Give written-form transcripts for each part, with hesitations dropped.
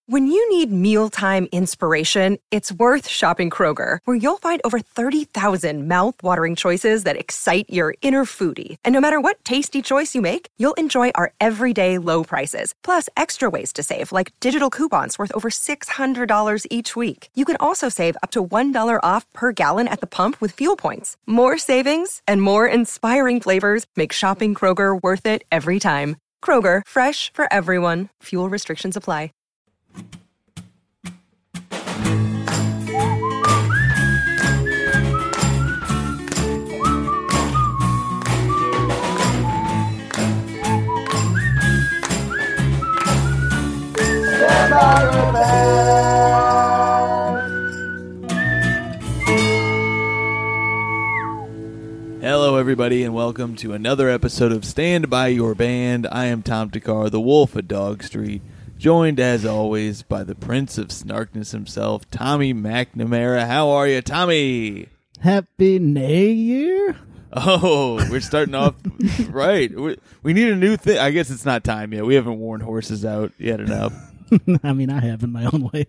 When you need mealtime inspiration, it's worth shopping Kroger, where you'll find over 30,000 mouth-watering choices that excite your inner foodie. And no matter what tasty choice you make, you'll enjoy our everyday low prices, plus extra ways to save, like digital coupons worth over $600 each week. You can also save up to $1 off per gallon at the pump with fuel points. More savings and more inspiring flavors make shopping Kroger worth it every time. Kroger, fresh for everyone. Fuel restrictions apply. Hello, everybody, and welcome to another episode of Stand By Your Band. I am Tom Takar, the Wolf of Dog Street, joined, as always, by the Prince of Snarkness himself, Tommy McNamara. How are you, Tommy? Happy New Year. Oh, we're starting off right. We need a new thing. I guess it's not time yet. We haven't worn horses out yet enough. I mean, I have in my own way.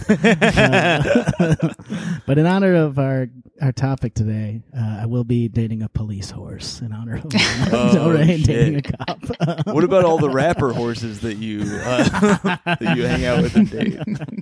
But in honor of our topic today, I will be dating a police horse in honor of dating a cop. What about all the rapper horses that you hang out with and date?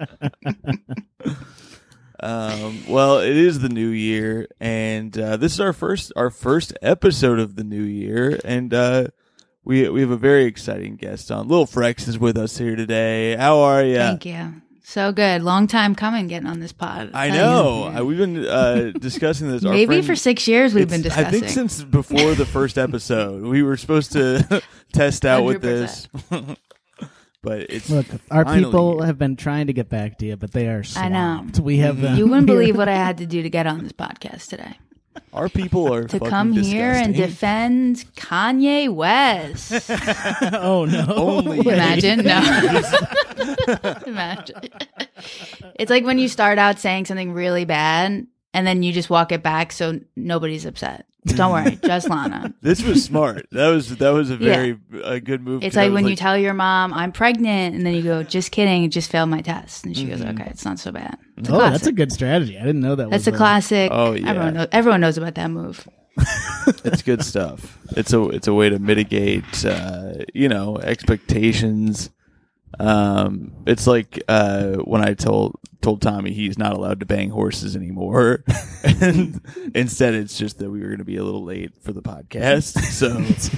Well, it is the new year, and this is our first episode of the new year, and we have a very exciting guest on. Lil Frex is with us here today. How are you? Thank you. So good. Long time coming getting on this pod. I know. We've been discussing this. Maybe for 6 years we've been discussing. I think since before the first episode. We were supposed to test out 100%. With this. But it's our people have been trying to get back to you, but they are swamped. I know. We have You wouldn't believe what I had to do to get on this podcast today. Our people are to come here and defend Kanye West. Oh no! Only imagine no. Imagine. It's like when you start out saying something really bad and then you just walk it back so nobody's upset. Don't worry, just Lana. This was smart. That was a very good move. It's like when you tell your mom I'm pregnant, and then you go, "Just kidding, it just failed my test," and she goes, "Okay, it's not so bad." That's a good strategy. I didn't know that. That's a classic. Oh yeah, everyone knows about that move. It's good stuff. It's a way to mitigate, expectations. It's like when I told Tommy he's not allowed to bang horses anymore, and instead it's just that we were going to be a little late for the podcast. So,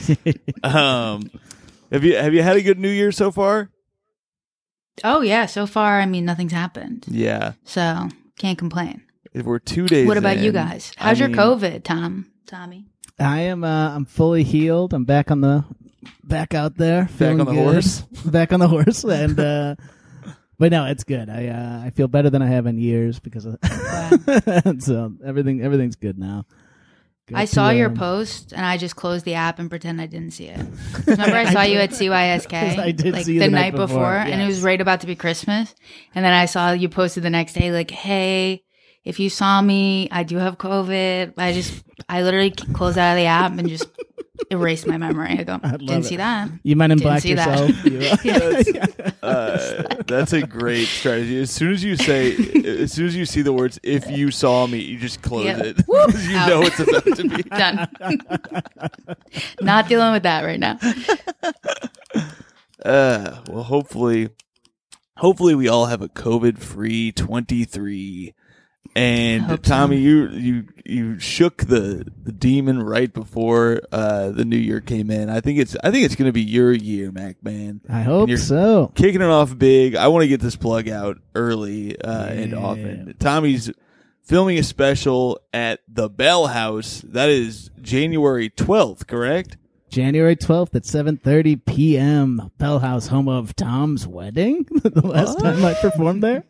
have you had a good New Year so far? Oh yeah, so far I mean nothing's happened. Yeah, so can't complain. If we're 2 days. What about you guys? How's your COVID, Tommy? I am. I'm fully healed. I'm back out there. Back on the good. horse. Back on the horse, and but no, it's good. I feel better than I have in years because of so everything's good now. I saw your post and I just closed the app and pretend I didn't see it. Remember I saw you at CYSK I did like see the night before yes. And it was right about to be Christmas. And then I saw you posted the next day like, "Hey, if you saw me, I do have COVID." I literally closed out of the app and just erased my memory. I go, didn't see that. You Men in Black yourself. That's a great strategy. As soon as you see the words "if you saw me," you just close it because you know it's about to be done. Not dealing with that right now. Well, hopefully we all have a COVID-free 23. And Tommy, you shook the demon right before the new year came in. I think it's going to be your year, Mac Man. I hope so. Kicking it off big. I want to get this plug out early and often. Tommy's filming a special at the Bell House. That is January 12th, correct? January 12th at 7:30 p.m. Bell House, home of Tom's wedding. The last time I performed there.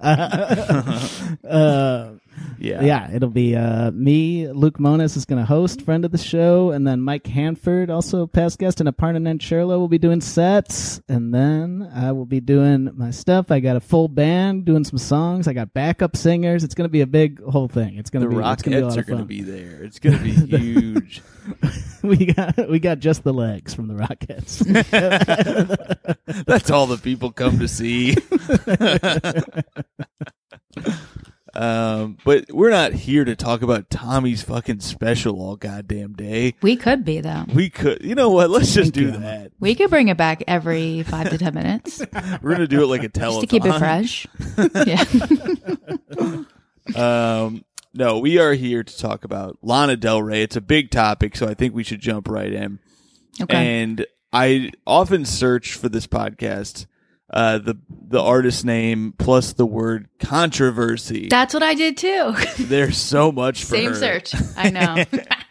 Yeah, it'll be me. Luke Monis is going to host, friend of the show, and then Mike Hanford, also past guest, and Aparna Nancherla will be doing sets, and then I will be doing my stuff. I got a full band doing some songs. I got backup singers. It's going to be a big whole thing. It's going to be the Rockettes are going to be there. It's going to be huge. we got just the legs from the Rockets. That's all the people come to see. But we're not here to talk about Tommy's fucking special all goddamn day. We could be, though. We could. You know what? Let's just do that. We could bring it back every 5 to 10 minutes. We're going to do it like a telethon. Just to keep it fresh. Yeah. No, we are here to talk about Lana Del Rey. It's a big topic, so I think we should jump right in. Okay. And I often search for this podcast the artist name plus the word controversy. That's what I did too. There's so much for Same her. search. I know.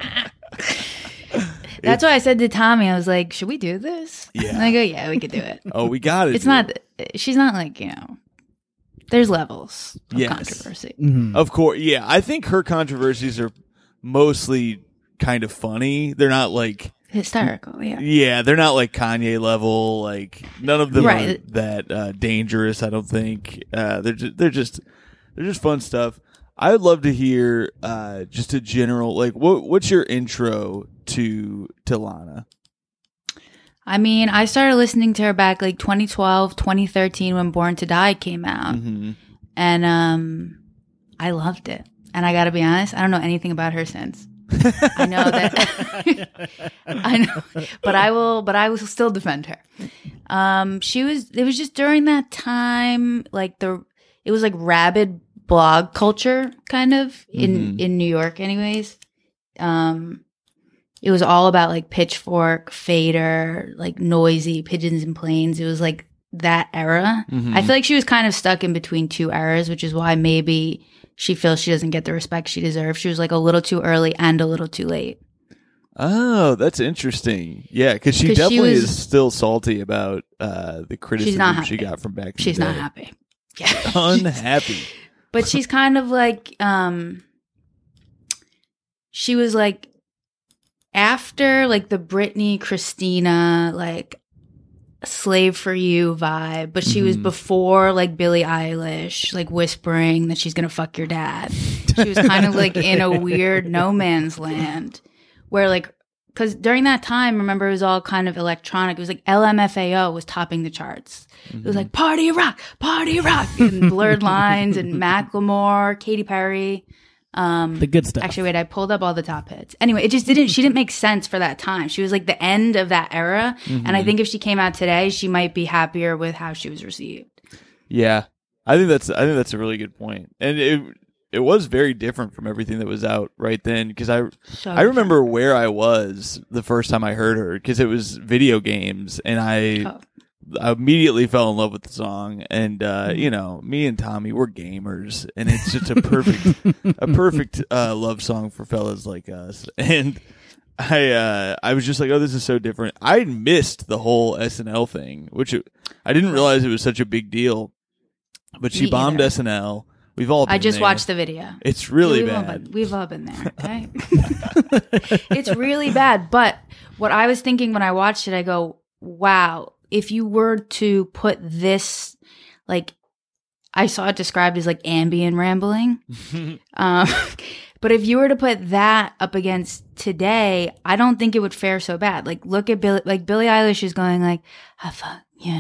That's why I said to Tommy, I was like, should we do this? Yeah. And I go, yeah, we could do it. Oh, we got it. It's not, she's not like, there's levels of Yes. controversy. Mhm. Of course. Yeah. I think her controversies are mostly kind of funny. They're not like, Hysterical, yeah. yeah, they're not like Kanye level. Like none of them Right. are that dangerous. I don't think they're just fun stuff. I would love to hear just a general like what's your intro to Lana? I mean, I started listening to her back like 2012, 2013 when Born to Die came out. Mm-hmm. And I loved it. And I got to be honest, I don't know anything about her since. I know that I know, but I will still defend her. It was just during that time, like it was like rabid blog culture kind of in New York anyways. It was all about like Pitchfork, Fader, like Noisy, Pigeons and Planes. It was like that era. Mm-hmm. I feel like she was kind of stuck in between two eras, which is why maybe she feels she doesn't get the respect she deserves. She was like a little too early and a little too late. Oh, that's interesting. Yeah, because she definitely is still salty about the criticism she got from back in She's the not day. happy. Yeah. Unhappy. But she's kind of like, she was like, after like the Britney, Christina, like Slave for You vibe, but she was before like Billie Eilish, like whispering that she's gonna fuck your dad. She was kind of like in a weird no man's land where like, because during that time, remember, it was all kind of electronic. It was like LMFAO was topping the charts. It was like party rock, and Blurred Lines and Macklemore, Katy Perry. The good stuff. Actually, wait, I pulled up all the top hits. Anyway, she didn't make sense for that time. She was like the end of that era. And I think if she came out today, she might be happier with how she was received. Yeah, I think that's a really good point, and it was very different from everything that was out right then. Because I remember where I was the first time I heard her, because it was video games, and I immediately fell in love with the song. And me and Tommy, we're gamers, and it's just a perfect love song for fellas like us. And I was just like, oh, this is so different. I missed the whole SNL thing, which I didn't realize it was such a big deal. But she bombed SNL. We've all been I just there. watched the video. It's really bad. We've all been there, okay? It's really bad. But what I was thinking when I watched it, I go, wow, if you were to put this, like, I saw it described as like ambient rambling. But if you were to put that up against today, I don't think it would fare so bad. Like, look at Billie Eilish is going like, I fuck you,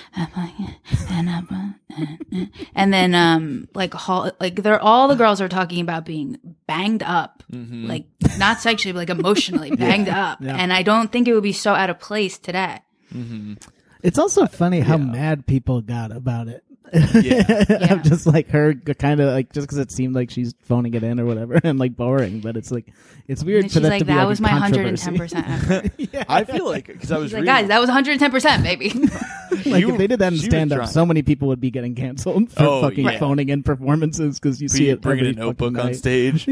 and then they're all the girls are talking about being banged up, like not sexually, but like emotionally banged up. Yeah. And I don't think it would be so out of place today. It's also funny how mad people got about it. Yeah. I'm just like her kind of like, just because it seemed like she's phoning it in or whatever and like boring, but it's like, it's weird And for she's that like, to be that like was a my controversy. 110% effort. I feel like, because I was She's like, reading, guys, that was 110%, baby. Like You- if they did that in she was stand up, trying. so many people would be getting canceled for Oh, fucking yeah. phoning in performances because you see it bringing a every notebook fucking on night. stage.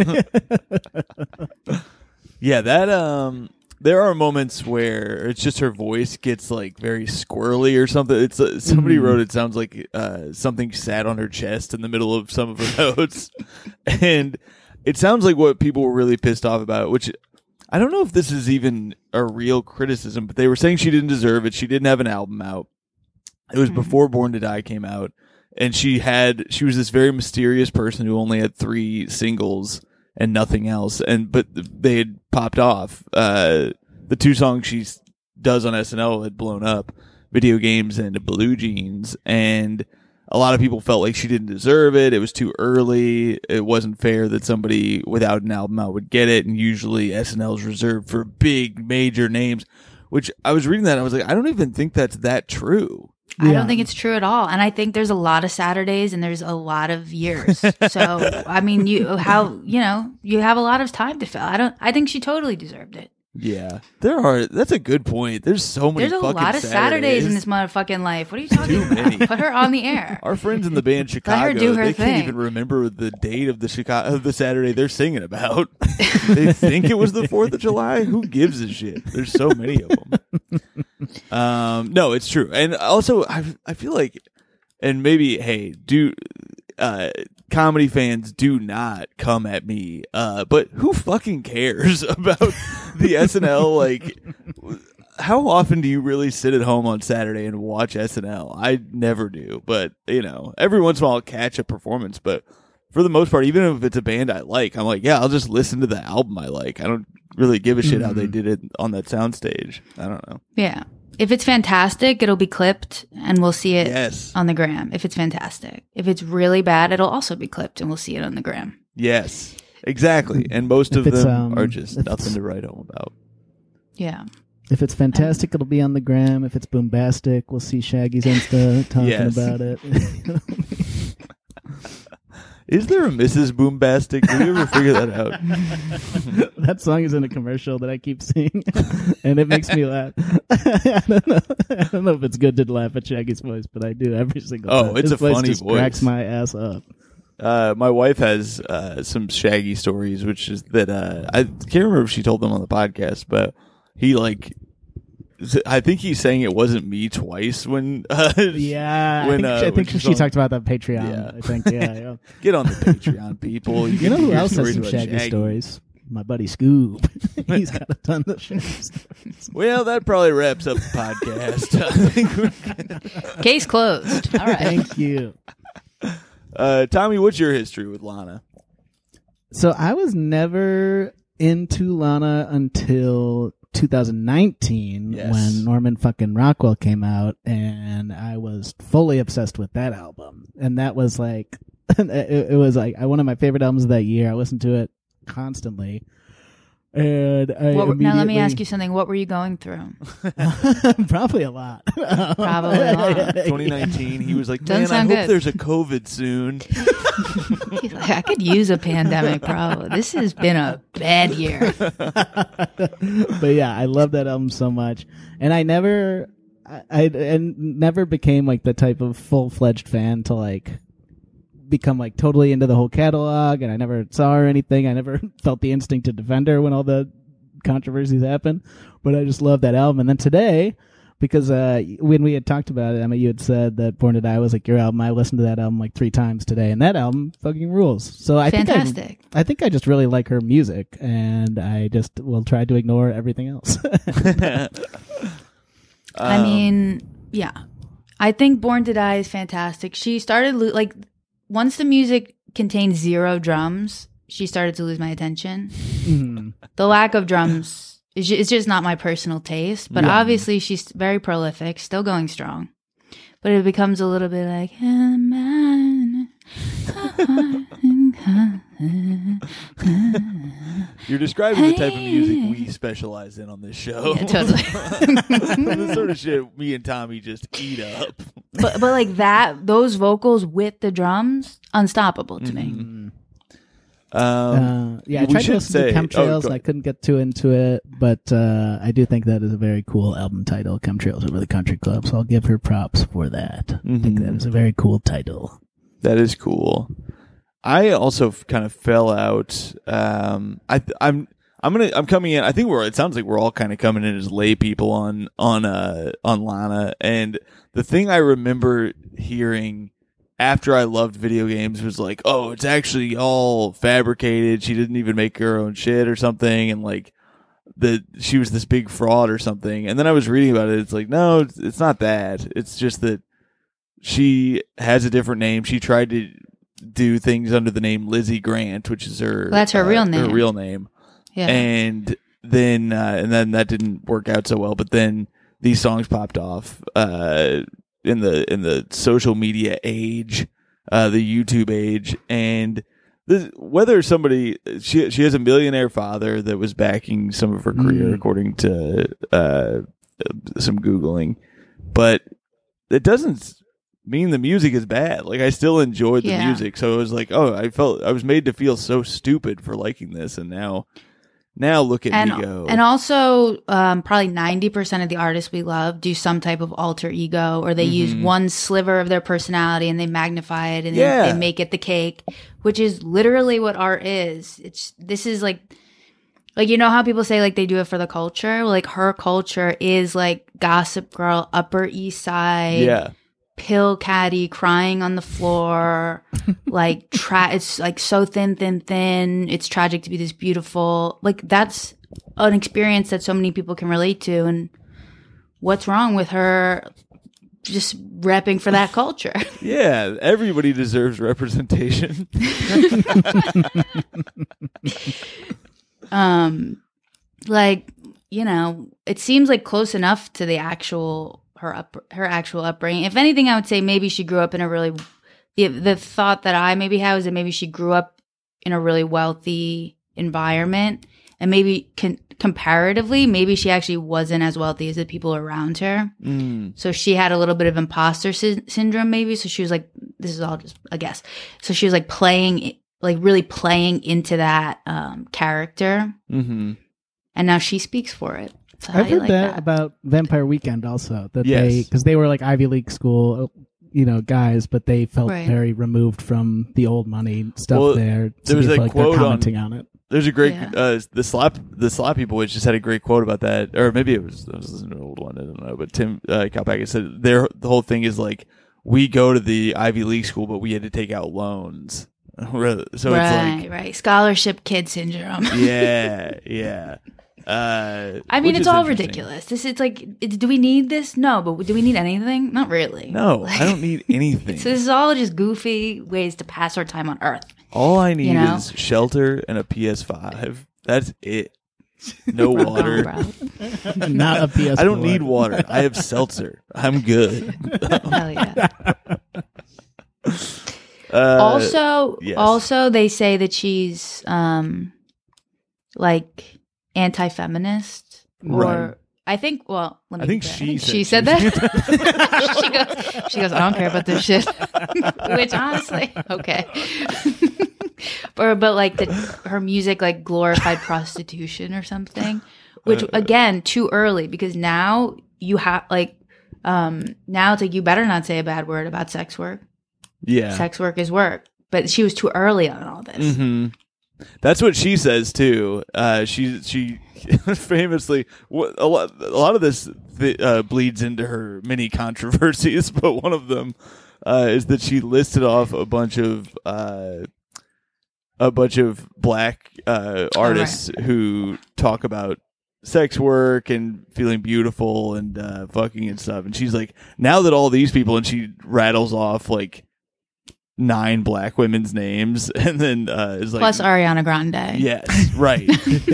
Yeah. Yeah, that there are moments where it's just her voice gets like very squirrely or something. It's somebody wrote it sounds like something sat on her chest in the middle of some of her notes, and it sounds like what people were really pissed off about. Which I don't know if this is even a real criticism, but they were saying she didn't deserve it. She didn't have an album out. It was before Born to Die came out, and she was this very mysterious person who only had 3 singles. and nothing else. But they had popped off. The two songs she does on SNL had blown up, Video Games and Blue Jeans, and a lot of people felt like she didn't deserve it. It was too early. It wasn't fair that somebody without an album out would get it. And usually SNL is reserved for big, major names, which I was reading that and I was like, I don't even think that's that true. I don't think it's true at all. And I think there's a lot of Saturdays and there's a lot of years. So, I mean, you have a lot of time to fill. I think she totally deserved it. Yeah, that's a good point. There's so many. There's a lot of Saturdays in this motherfucking life. What are you talking about? Put her on the air. Our friends in the band Chicago, Let her do her they thing. Can't even remember the date of the Saturday they're singing about. They think it was the 4th of July. Who gives a shit? There's so many of them. No, it's true. And also, I feel like, and maybe, hey, comedy fans do not come at me, but who fucking cares about the SNL? Like, how often do you really sit at home on Saturday and watch SNL? I never do, but every once in a while I'll catch a performance, but for the most part, even if it's a band I like, I'm like, yeah, I'll just listen to the album I like. I don't really give a shit how they did it on that soundstage. I don't know. Yeah. If it's fantastic, it'll be clipped and we'll see it Yes. on the gram. If it's fantastic. If it's really bad, it'll also be clipped and we'll see it on the gram. Yes, exactly. And most of If it's, them are just if nothing it's- to write home about. Yeah. If it's fantastic, it'll be on the gram. If it's boombastic, we'll see Shaggy's Insta talking Yes. about it. Is there a Mrs. Boombastic? Did you ever figure that out? That song is in a commercial that I keep seeing, and it makes me laugh. I don't know if it's good to laugh at Shaggy's voice, but I do every single time. It's His a funny just voice. cracks my ass up. My wife has some Shaggy stories, which is that I can't remember if she told them on the podcast, but he I think he's saying it wasn't me twice when Yeah, when, I think when she talked about that on Patreon. Yeah. I think, yeah. get on the Patreon, people. You know can who hear else has stories some about Shaggy stories? My buddy Scoob. He's got a ton of Shaggy stories. Well, that probably wraps up the podcast. I think we're Case closed. All right. Thank you. Tommy, what's your history with Lana? So I was never into Lana until 2019 Yes. when Norman fucking Rockwell came out, and I was fully obsessed with that album. And that was like, it was like one of my favorite albums of that year. I listened to it constantly. And Now let me ask you something. What were you going through? probably a lot. Probably a lot. 2019, he was like, Doesn't man, I sound hope good." there's a COVID soon. He's like, I could use a pandemic, probably. This has been a bad year. But yeah, I love that album so much, and I never became like the type of full-fledged fan to like become like totally into the whole catalog, and I never saw her or anything. I never felt the instinct to defend her when all the controversies happened, but I just love that album. And then today, because when we had talked about it, Emma, you had said that Born to Die was like your album. I listened to that album like 3 times today, and that album fucking rules. So I Fantastic. I think I just really like her music, and I just will try to ignore everything else. I mean, yeah. I think Born to Die is fantastic. She started, once the music contained 0 drums, she started to lose my attention. The lack of drums is just not my personal taste, but obviously she's very prolific, still going strong. But it becomes a little bit like, You're describing the type of music we specialize in on this show. yeah, totally. The sort of shit me and Tommy just eat up. but like that, those vocals with the drums, unstoppable to me. Yeah, I we tried to should listen say- to Chemtrails, go and I couldn't get too into it, but I do think that is a very cool album title, Chemtrails Over the Country Club, so I'll give her props for that. I think that is a very cool title. That is cool. I also kind of fell out. I'm coming in. I think it sounds like we're all kind of coming in as lay people on Lana. And the thing I remember hearing after I loved Video Games was like, oh, it's actually all fabricated. She didn't even make her own shit or something. And like she was this big fraud or something. And then I was reading about it. It's like, no, it's not that. It's just that she has a different name. She tried to do things under the name Lizzie Grant, which is her. Well, that's her real name. Her real name. Yeah. And then that didn't work out so well. But then these songs popped off in the social media age, the YouTube age, and whether somebody she has a millionaire father that was backing some of her career, according to some Googling, but it doesn't mean the music is bad. Like, I still enjoyed the music, so it was like, oh, I was made to feel so stupid for liking this, and now look at me go. And also, probably 90% of the artists we love do some type of alter ego, or they use one sliver of their personality and they magnify it and they make it the cake, which is literally what art is. This is like, you know how people say like they do it for the culture? Like, her culture is like Gossip Girl, Upper East Side, pill caddy crying on the floor, like it's like so thin. It's tragic to be this beautiful. Like, that's an experience that so many people can relate to. And what's wrong with her just repping for that culture? Yeah, everybody deserves representation. Like, you know, it seems like close enough to the actual her actual upbringing. If anything, I would say maybe she grew up in a really the thought that I maybe have is that maybe she grew up in a really wealthy environment, and maybe comparatively, maybe she actually wasn't as wealthy as the people around her. So she had a little bit of imposter syndrome, maybe. So she was like, this is all just a guess. So she was like really playing into that character, and now she speaks for it. So I've heard that about Vampire Weekend also, that because they were like Ivy League school, you know, guys, but they felt very removed from the old money stuff there. So there was a quote commenting on it. There's a great the Sloppy Boys just had a great quote about that, or maybe I was listening to an old one, I don't know. But Tim Kalpakis said the whole thing is like, we go to the Ivy League school, but we had to take out loans. So it's like scholarship kid syndrome. Yeah. I mean, it's all ridiculous. This is like, do we need this? No, but do we need anything? Not really. No, I don't need anything. So this is all just goofy ways to pass our time on Earth. All I need is shelter and a PS5. That's it. No water. Not a PS4. I don't need water. I have seltzer. I'm good. Hell yeah. Also, they say that she's like anti-feminist, or I think. Well, let me. I think she said that. she goes. I don't care about this shit. Which honestly, okay. but like her music like glorified prostitution or something, which again too early, because now you have like now it's like you better not say a bad word about sex work. Yeah, sex work is work. But she was too early on all this. That's what she says too. She famously, a lot of this bleeds into her many controversies, but one of them is that she listed off a bunch of black artists who talk about sex work and feeling beautiful and fucking and stuff. And she's like, now that all these people, and she rattles off like 9 black women's names, and then is like, plus Ariana Grande. Yes, right.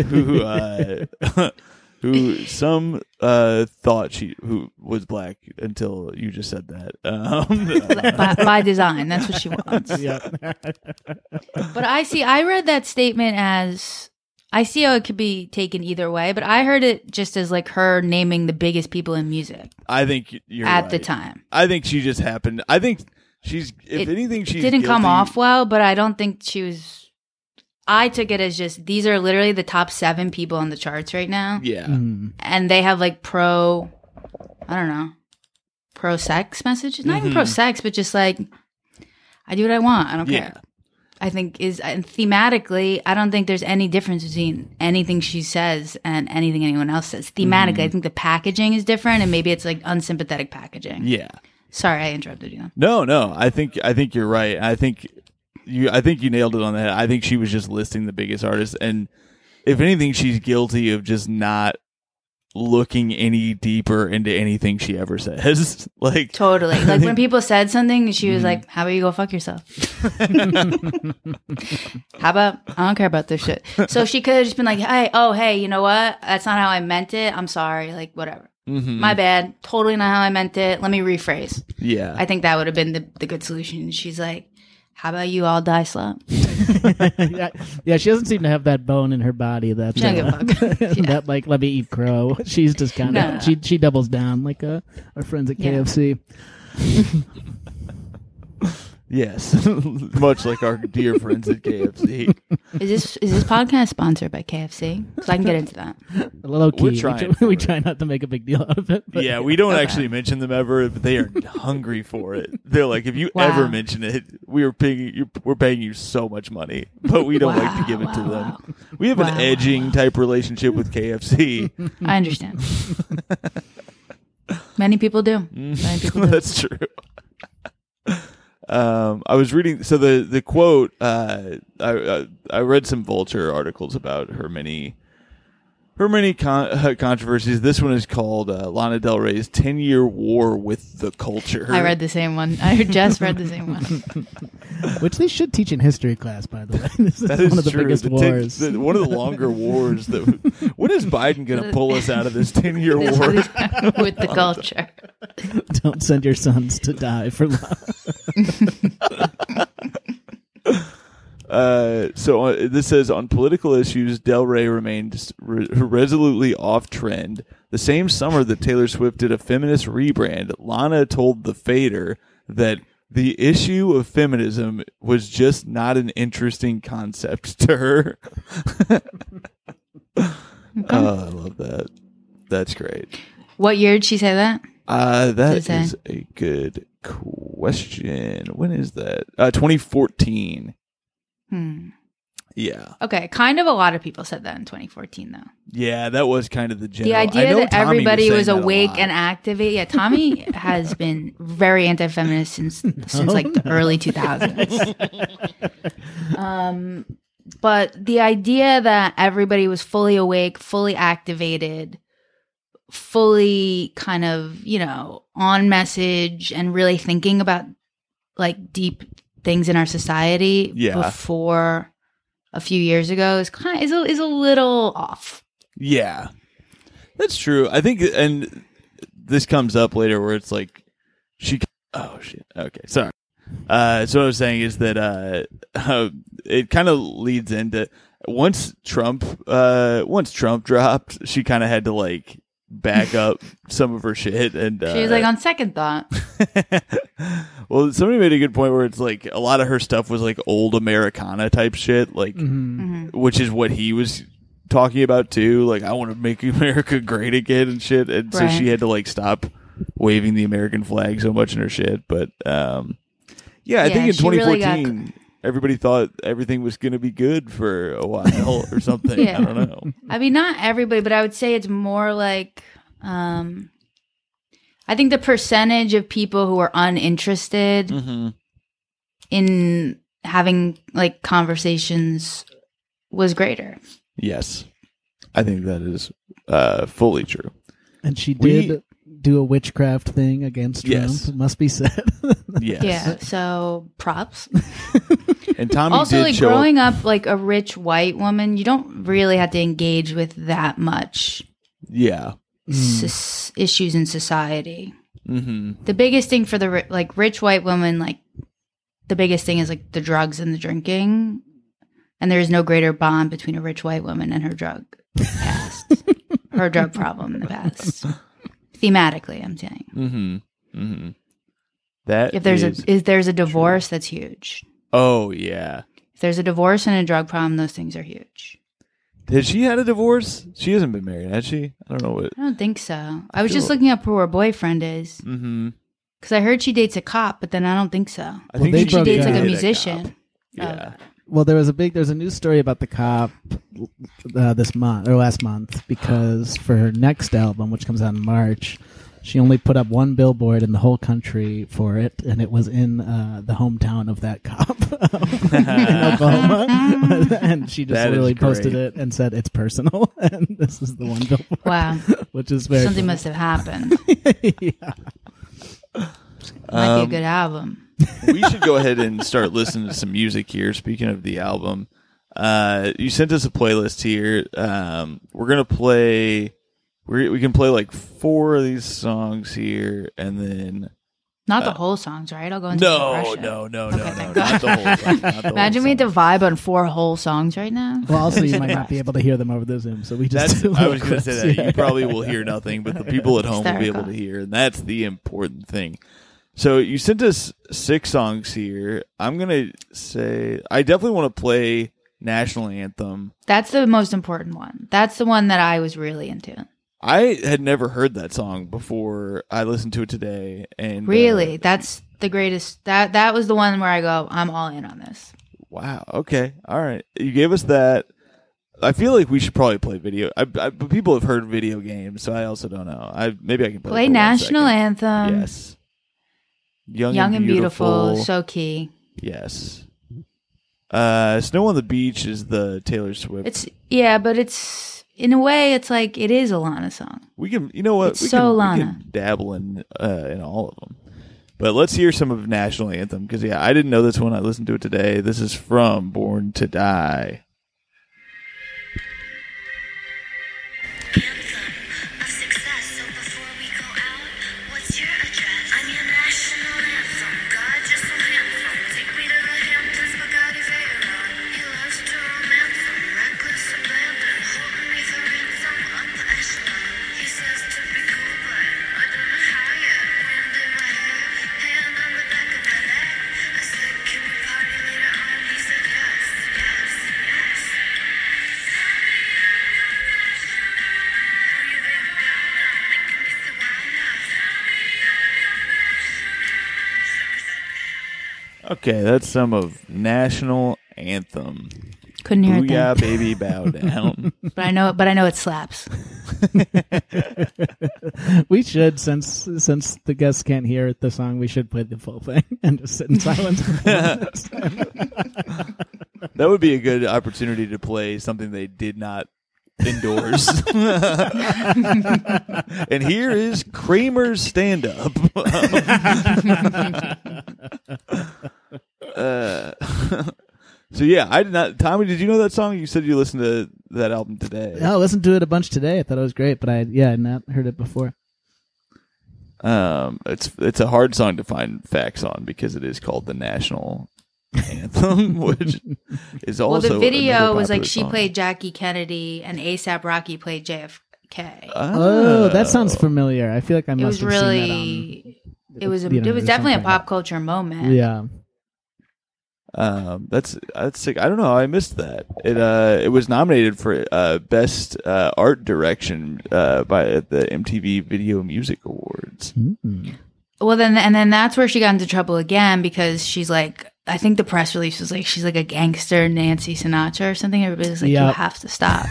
who some thought who was black until you just said that. By design, that's what she wants. Yeah. But I read that statement as, I see how it could be taken either way, but I heard it just as like her naming the biggest people in music. I think you're at right. the time. I think she just happened. I think she's, if anything, she's didn't guilty. Come off well, but I don't think she was. I took it as just, these are literally the top 7 people on the charts right now. Yeah. And they have like pro sex messages. Not even pro sex, but just like, I do what I want. I don't care. I think and thematically, I don't think there's any difference between anything she says and anything anyone else says. Thematically, I think the packaging is different, and maybe it's like unsympathetic packaging. Yeah. Sorry, I interrupted you. No. I think you're right. I think you nailed it on the head. I think she was just listing the biggest artists, and if anything, she's guilty of just not looking any deeper into anything she ever says. Like Totally. Like when people said something, she was like, how about you go fuck yourself? How about, I don't care about this shit. So she could have just been like, hey, you know what? That's not how I meant it. I'm sorry. Like, whatever. My bad. Totally not how I meant it. Let me rephrase. Yeah. I think that would have been the good solution. She's like, how about you all die slow? Yeah, she doesn't seem to have that bone in her body that She don't give a fuck. Yeah. that like let me eat crow. She's just kind of she doubles down like our friends at KFC. Yes, much like our dear friends at KFC. Is this podcast sponsored by KFC? So I can get into that. A little key. We try not to make a big deal out of it. But Yeah, we don't actually mention them ever, but they are hungry for it. They're like, if you ever mention it, we're paying you so much money, but we don't like to give it to them. We have an edging type relationship with KFC. I understand. Many people do. That's true. I was reading, so the quote, I read some Vulture articles about her many controversies. This one is called Lana Del Rey's 10-year war with the culture. I read the same one. I just read the same one. Which they should teach in history class, by the way. This is one of the biggest wars. One of the longer wars. When is Biden going to pull us out of this 10-year war? With the culture. Don't send your sons to die for love. This says, on political issues, Del Rey remained resolutely off-trend. The same summer that Taylor Swift did a feminist rebrand, Lana told The Fader that the issue of feminism was just not an interesting concept to her. Oh, I love that. That's great. What year did she say that? That is a good question. When is that? 2014. Yeah. Okay. Kind of a lot of people said that in 2014, though. Yeah, that was kind of the general. The idea that Tommy everybody was saying that awake and activated. Yeah, Tommy has been very anti-feminist since like the early 2000s. But the idea that everybody was fully awake, fully activated, fully kind of, on message and really thinking about like deep things in our society before a few years ago is a little off. Yeah, that's true. I think, and this comes up later where it's like oh shit. Okay, sorry. So what I was saying is that it kind of leads into once Trump dropped, she kind of had to like back up some of her shit, and she was like, on second thought. Well, somebody made a good point where it's like a lot of her stuff was like old Americana type shit, like which is what he was talking about too. Like, I want to make America great again and shit, and so she had to like stop waving the American flag so much in her shit. But I think in 2014 everybody thought everything was going to be good for a while or something. I don't know. I mean, not everybody, but I would say it's more like I think the percentage of people who are uninterested in having like conversations was greater. Yes, I think that is fully true. And she did do a witchcraft thing against Trump. Yes. It must be said. Yes. Yeah. So props. And Tommy also, did like show growing up like a rich white woman, you don't really have to engage with that much. Yeah. Issues in society. Mm-hmm. The biggest thing for the rich white woman, like the biggest thing is like the drugs and the drinking, and there is no greater bond between a rich white woman and her drug past, her drug problem in the past. Thematically, I'm saying. Mm-hmm. Mm-hmm. That if there's a divorce, that's huge. Oh yeah. If there's a divorce and a drug problem, those things are huge. Has she had a divorce? She hasn't been married, has she? I don't know what. I don't think so. I was just looking up who her boyfriend is. Mm-hmm. Because I heard she dates a cop, but then I don't think so. I think she dates like a did musician. Yeah. Well, there's a news story about the cop this month or last month, because for her next album, which comes out in March, She only put up one billboard in the whole country for it, and it was in the hometown of that cop in Oklahoma. And she just literally posted it and said, it's personal, and this is the one billboard. Wow. Which is very Something funny. must have happened. Yeah. Might be a good album. We should go ahead and start listening to some music here. Speaking of the album, you sent us a playlist here. We're going to play... We can play like 4 of these songs here, and then Not the whole songs, right? I'll go into depression. no, Okay, not thank the whole God. song. Not the Imagine whole we had song. to vibe on 4 whole songs right now. Well, also, you might not be able to hear them over the Zoom, so we just do I was going to say that. Yeah. You probably will hear nothing, but the people at home will be able to hear, and that's the important thing. So you sent us 6 songs here. I'm going to say I definitely want to play National Anthem. That's the most important one. That's the one that I was really into. I had never heard that song before I listened to it today. And Really? That's the greatest. That was the one where I go, I'm all in on this. Wow. Okay. All right. You gave us that. I feel like we should probably play video. But people have heard video games, so I also don't know. Maybe I can Play for 1 National second. Anthem. Yes. Young and Beautiful. So key. Yes. Snow on the Beach is the Taylor Swift. But it's in a way, it's like it is a Lana song. We can, you know what? It's we so can, Lana. We can dabble in all of them. But let's hear some of National Anthem because I didn't know this one. I listened to it today. This is from Born to Die. Okay, that's some of National Anthem. Couldn't hear it Booyah, then. baby, bow down. But I know it slaps. We should, since the guests can't hear the song, we should play the full thing and just sit in silence. That would be a good opportunity to play something they did not endorse. And here is Kramer's stand-up. So yeah, I did not. Tommy, did you know that song? You said you listened to that album today. I listened to it a bunch today. I thought it was great, but I had not heard it before. It's a hard song to find facts on because it is called the National Anthem, which is also the video another was like popular she song. played Jackie Kennedy and ASAP Rocky played JFK. Oh, that sounds familiar. I feel like I It must was have really, seen that on. it was you know, it was or definitely a something. pop culture moment. Yeah. That's sick. I don't know. I missed that. It was nominated for best art direction by the MTV Video Music Awards. Well, then that's where she got into trouble again because she's like, I think the press release was like she's like a gangster Nancy Sinatra or something. Everybody was like, you have to stop.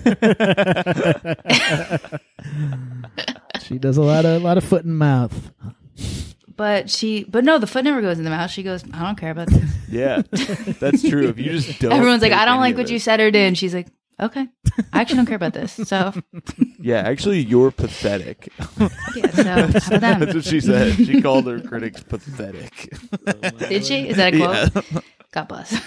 She does a lot of foot and mouth. But no, the foot never goes in the mouth. She goes, I don't care about this. Yeah, that's true. If you just don't, Everyone's like, take I don't any like of what it. you said or did. And she's like, okay, I actually don't care about this. So Yeah, actually, you're pathetic. yeah, so how about them? That's what she said. She called her critics pathetic. Did she? Is that a quote? Yeah. God bless.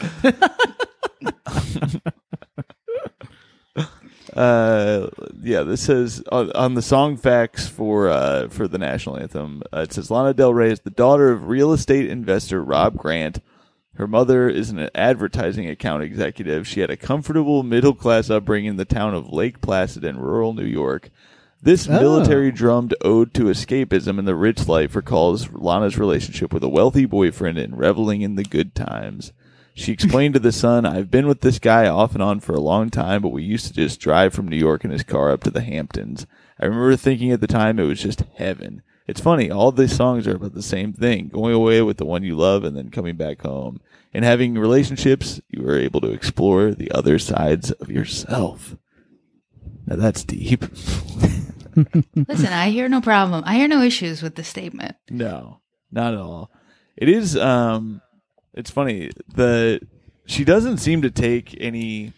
This says on the song facts for the National Anthem. It says Lana Del Rey is the daughter of real estate investor Rob Grant. Her mother is an advertising account executive. She had a comfortable middle class upbringing in the town of Lake Placid in rural New York. This military drummed ode to escapism and the rich life recalls Lana's relationship with a wealthy boyfriend and reveling in the good times. She explained to The Sun, I've been with this guy off and on for a long time, but we used to just drive from New York in his car up to the Hamptons. I remember thinking at the time it was just heaven. It's funny, all these songs are about the same thing, going away with the one you love and then coming back home. And having relationships, you are able to explore the other sides of yourself. Now that's deep. Listen, I hear no problem. I hear no issues with the statement. No, not at all. It is. It's funny she doesn't seem to take any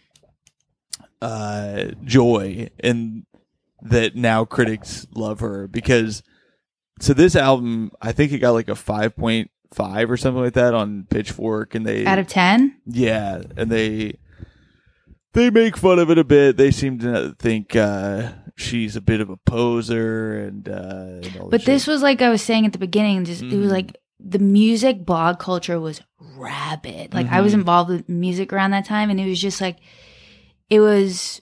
joy in that. Now critics love her because. So this album, I think it got like a 5.5 or something like that on Pitchfork, and they out of 10. Yeah, and they make fun of it a bit. They seem to think she's a bit of a poser, and all but this was like I was saying at the beginning. Just it was like the music blog culture was rabid. Like I was involved with music around that time, and it was just like it was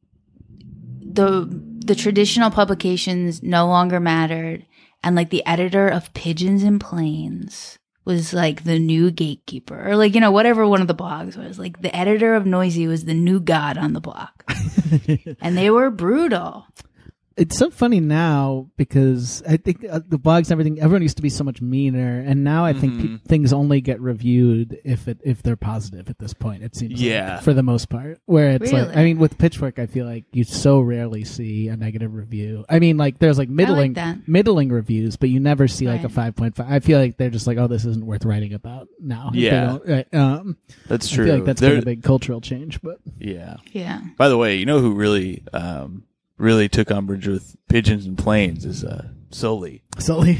the traditional publications no longer mattered. And like the editor of Pigeons and Planes was like the new gatekeeper, or like, whatever one of the blogs was. Like the editor of Noisy was the new god on the block. And they were brutal. It's so funny now because I think the blogs and everything, everyone used to be so much meaner, and now I think things only get reviewed if they're positive at this point. It seems like, for the most part. Where it's Really? like, I mean, with Pitchfork, I feel like you so rarely see a negative review. I mean, like there's like middling reviews, but you never see like a 5.5. I feel like they're just like, oh, this isn't worth writing about now. Yeah, that's true. I feel like that's been a big cultural change, but yeah. By the way, who really took umbrage with Pigeons and Planes is Sully. Sully.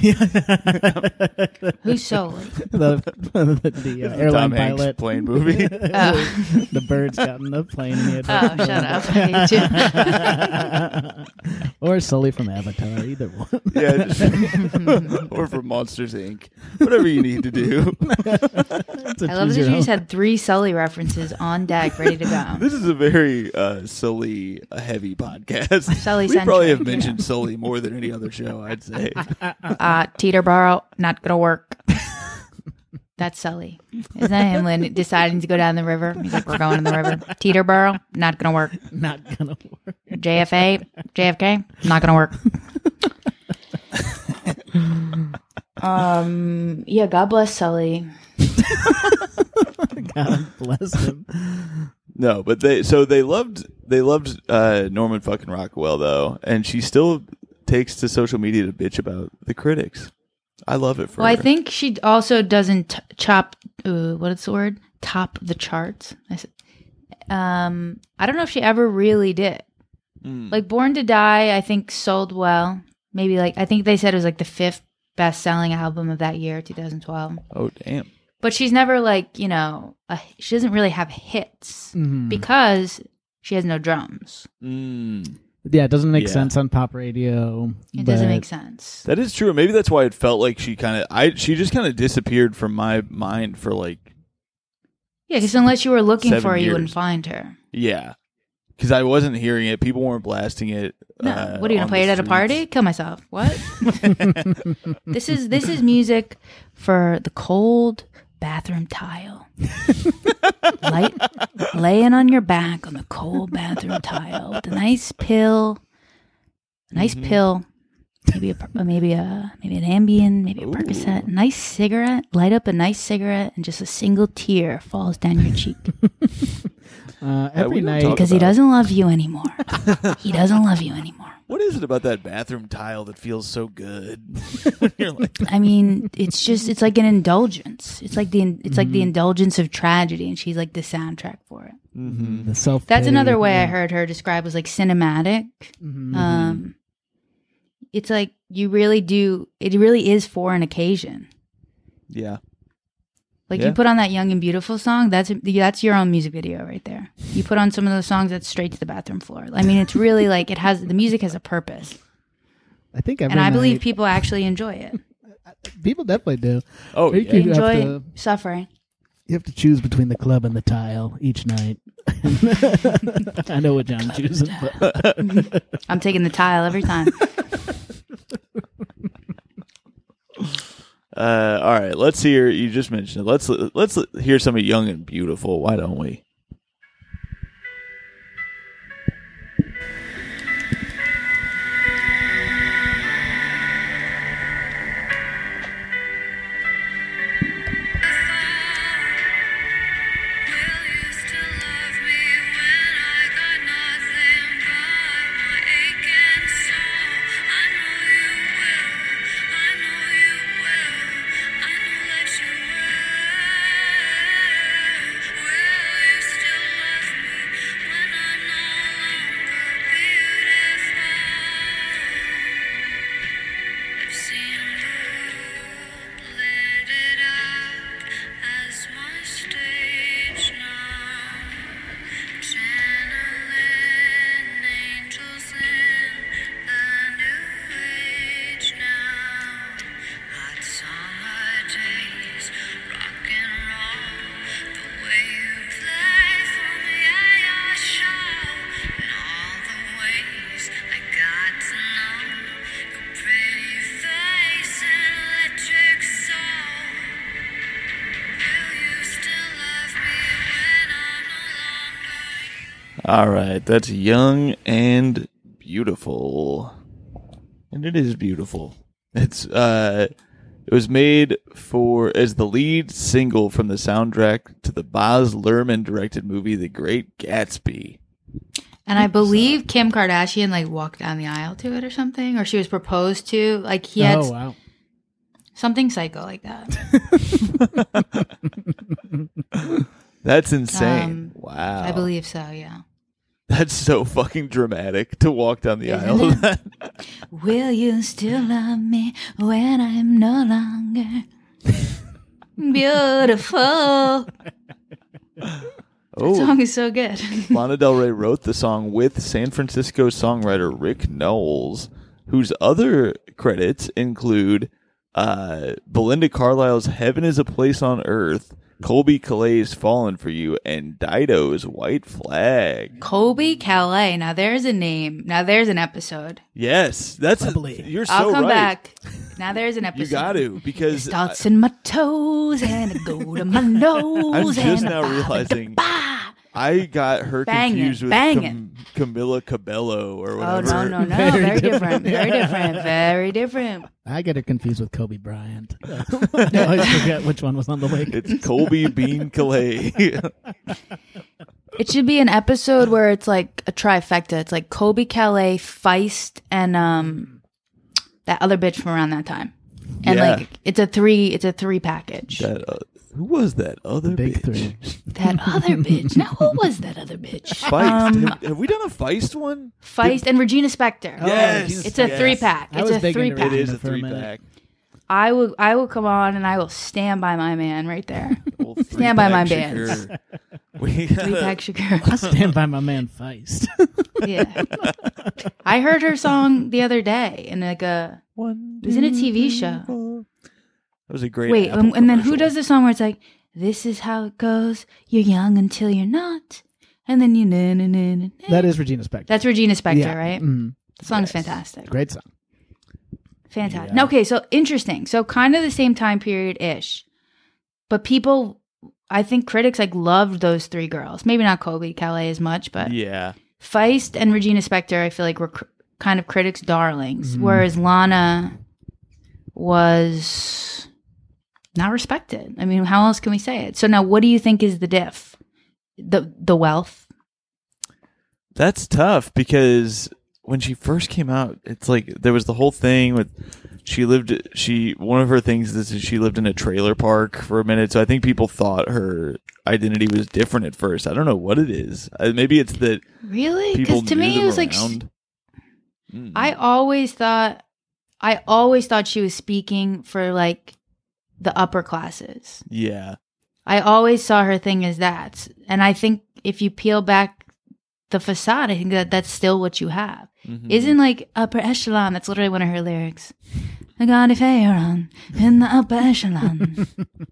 Who's Sully? the airline Tom Hanks pilot plane movie. The birds got in the plane. And he had Shut up! I hate you. Or Sully from Avatar, either one. Yeah, or from Monsters Inc. Whatever you need to do. I love that you just had 3 Sully references on deck, ready to go. This is a very Sully heavy podcast. Sully we probably have mentioned Sully more than any other show, I'd say. Teterboro, not gonna work. That's Sully. Isn't that him when deciding to go down the river? He's like, we're going in the river. Teterboro, not gonna work. Not gonna work. JFK, not gonna work. Yeah, God bless Sully. God bless him. No, but they loved Norman fucking Rockwell though, and she still takes to social media to bitch about the critics. I love it for her. I think she also doesn't top the charts. I don't know if she ever really did. Like Born to Die, I think sold well. Maybe I think they said it was like the 5th best-selling album of that year, 2012. Oh, damn. But she's never she doesn't really have hits because she has no drums. Yeah, it doesn't make sense on pop radio. It doesn't make sense. That is true. Maybe that's why it felt like she just kind of disappeared from my mind for Yeah, because unless you were looking 7 for her, you years. wouldn't find her. Yeah. Because I wasn't hearing it. People weren't blasting it. No. What are you going to play it at a party? Kill myself. What? This is music for the cold bathroom tile. Laying on your back on the cold bathroom tile with a nice pill. Maybe an Ambien, maybe a Percocet, a nice cigarette. Light up a nice cigarette, and just a single tear falls down your cheek. Every night, because he doesn't love you anymore. He doesn't love you anymore. What is it about that bathroom tile that feels so good? You're like, I mean, it's like an indulgence. It's like the indulgence of tragedy, and she's like the soundtrack for it. The self. That's another way I heard her described was like cinematic. It's like you really do. It really is for an occasion. yeah. You put on that Young and Beautiful song, that's your own music video right there. You put on some of those songs, that's straight to the bathroom floor. I mean, it's really the music has a purpose. I think I believe people actually enjoy it. People definitely do. Oh, You yeah. They have enjoy to- suffering. You have to choose between the club and the tile each night. I know which I'm choosing, but I'm taking the tile every time. All right, let's hear. You just mentioned it. Let's hear some of Young and Beautiful. Why don't we? All right, that's Young and Beautiful. And it is beautiful. It was made as the lead single from the soundtrack to the Baz Luhrmann directed movie The Great Gatsby. And I believe Kim Kardashian like walked down the aisle to it or something, or she was proposed to. Like he had something psycho like that. That's insane. Wow. I believe so, yeah. That's so fucking dramatic to walk down the aisle of that. Will you still love me when I'm no longer beautiful? Oh, the song is so good. Lana Del Rey wrote the song with San Francisco songwriter Rick Knowles, whose other credits include Belinda Carlisle's Heaven is a Place on Earth, Colby Caillat's Fallen for You, and Dido's White Flag. Colby Caillat. Now there's a name. Now there's an episode. Yes, you're so right. I'll come back. Now there's an episode. You got to, because it starts in my toes and it go to my nose. I'm just now realizing I got her confused with Camila Cabello or whatever. Oh, no. Very different. Very different. I get her confused with Kobe Bryant. I always forget which one was on the list. It's Colby Bean Caillat. It should be an episode where it's like a trifecta. It's like Colby Caillat, Feist, and that other bitch from around that time. And like it's a three package. Who was that other big bitch? Three. That other bitch. Now who was that other bitch? Feist. Have we done a Feist one? Feist and Regina Spektor. Yes. It's a 3-pack. It's a 3-pack. It is a 3-pack. I will come on and I will stand by my man right there. Stand by my bands. 3-pack Shakur. I stand by my man Feist. Yeah. I heard her song the other day in like it was in a TV show. That was a great Wait, Apple and then who commercial. does the song where it's like, this is how it goes, you're young until you're not, and then you na. That is Regina Spektor. That's Regina Spektor, right? Mm. The song's fantastic. Great song. Fantastic. Yeah. Okay, so interesting. So kind of the same time period-ish. But people, I think critics like loved those three girls. Maybe not Colby Caillat as much, but yeah. Feist and Regina Spektor, I feel like were kind of critics' darlings, whereas Lana was not respected. I mean, how else can we say it? So now what do you think is the diff? The wealth? That's tough because when she first came out, it's like there was the whole thing with one of her things is she lived in a trailer park for a minute. So I think people thought her identity was different at first. I don't know what it is. Maybe it's that really, because to me it was around. like I always thought she was speaking for like the upper classes. Yeah. I always saw her thing as that. And I think if you peel back the facade, I think that's still what you have. Mm-hmm. Isn't like upper echelon. That's literally one of her lyrics. I got a fair on in the upper echelon.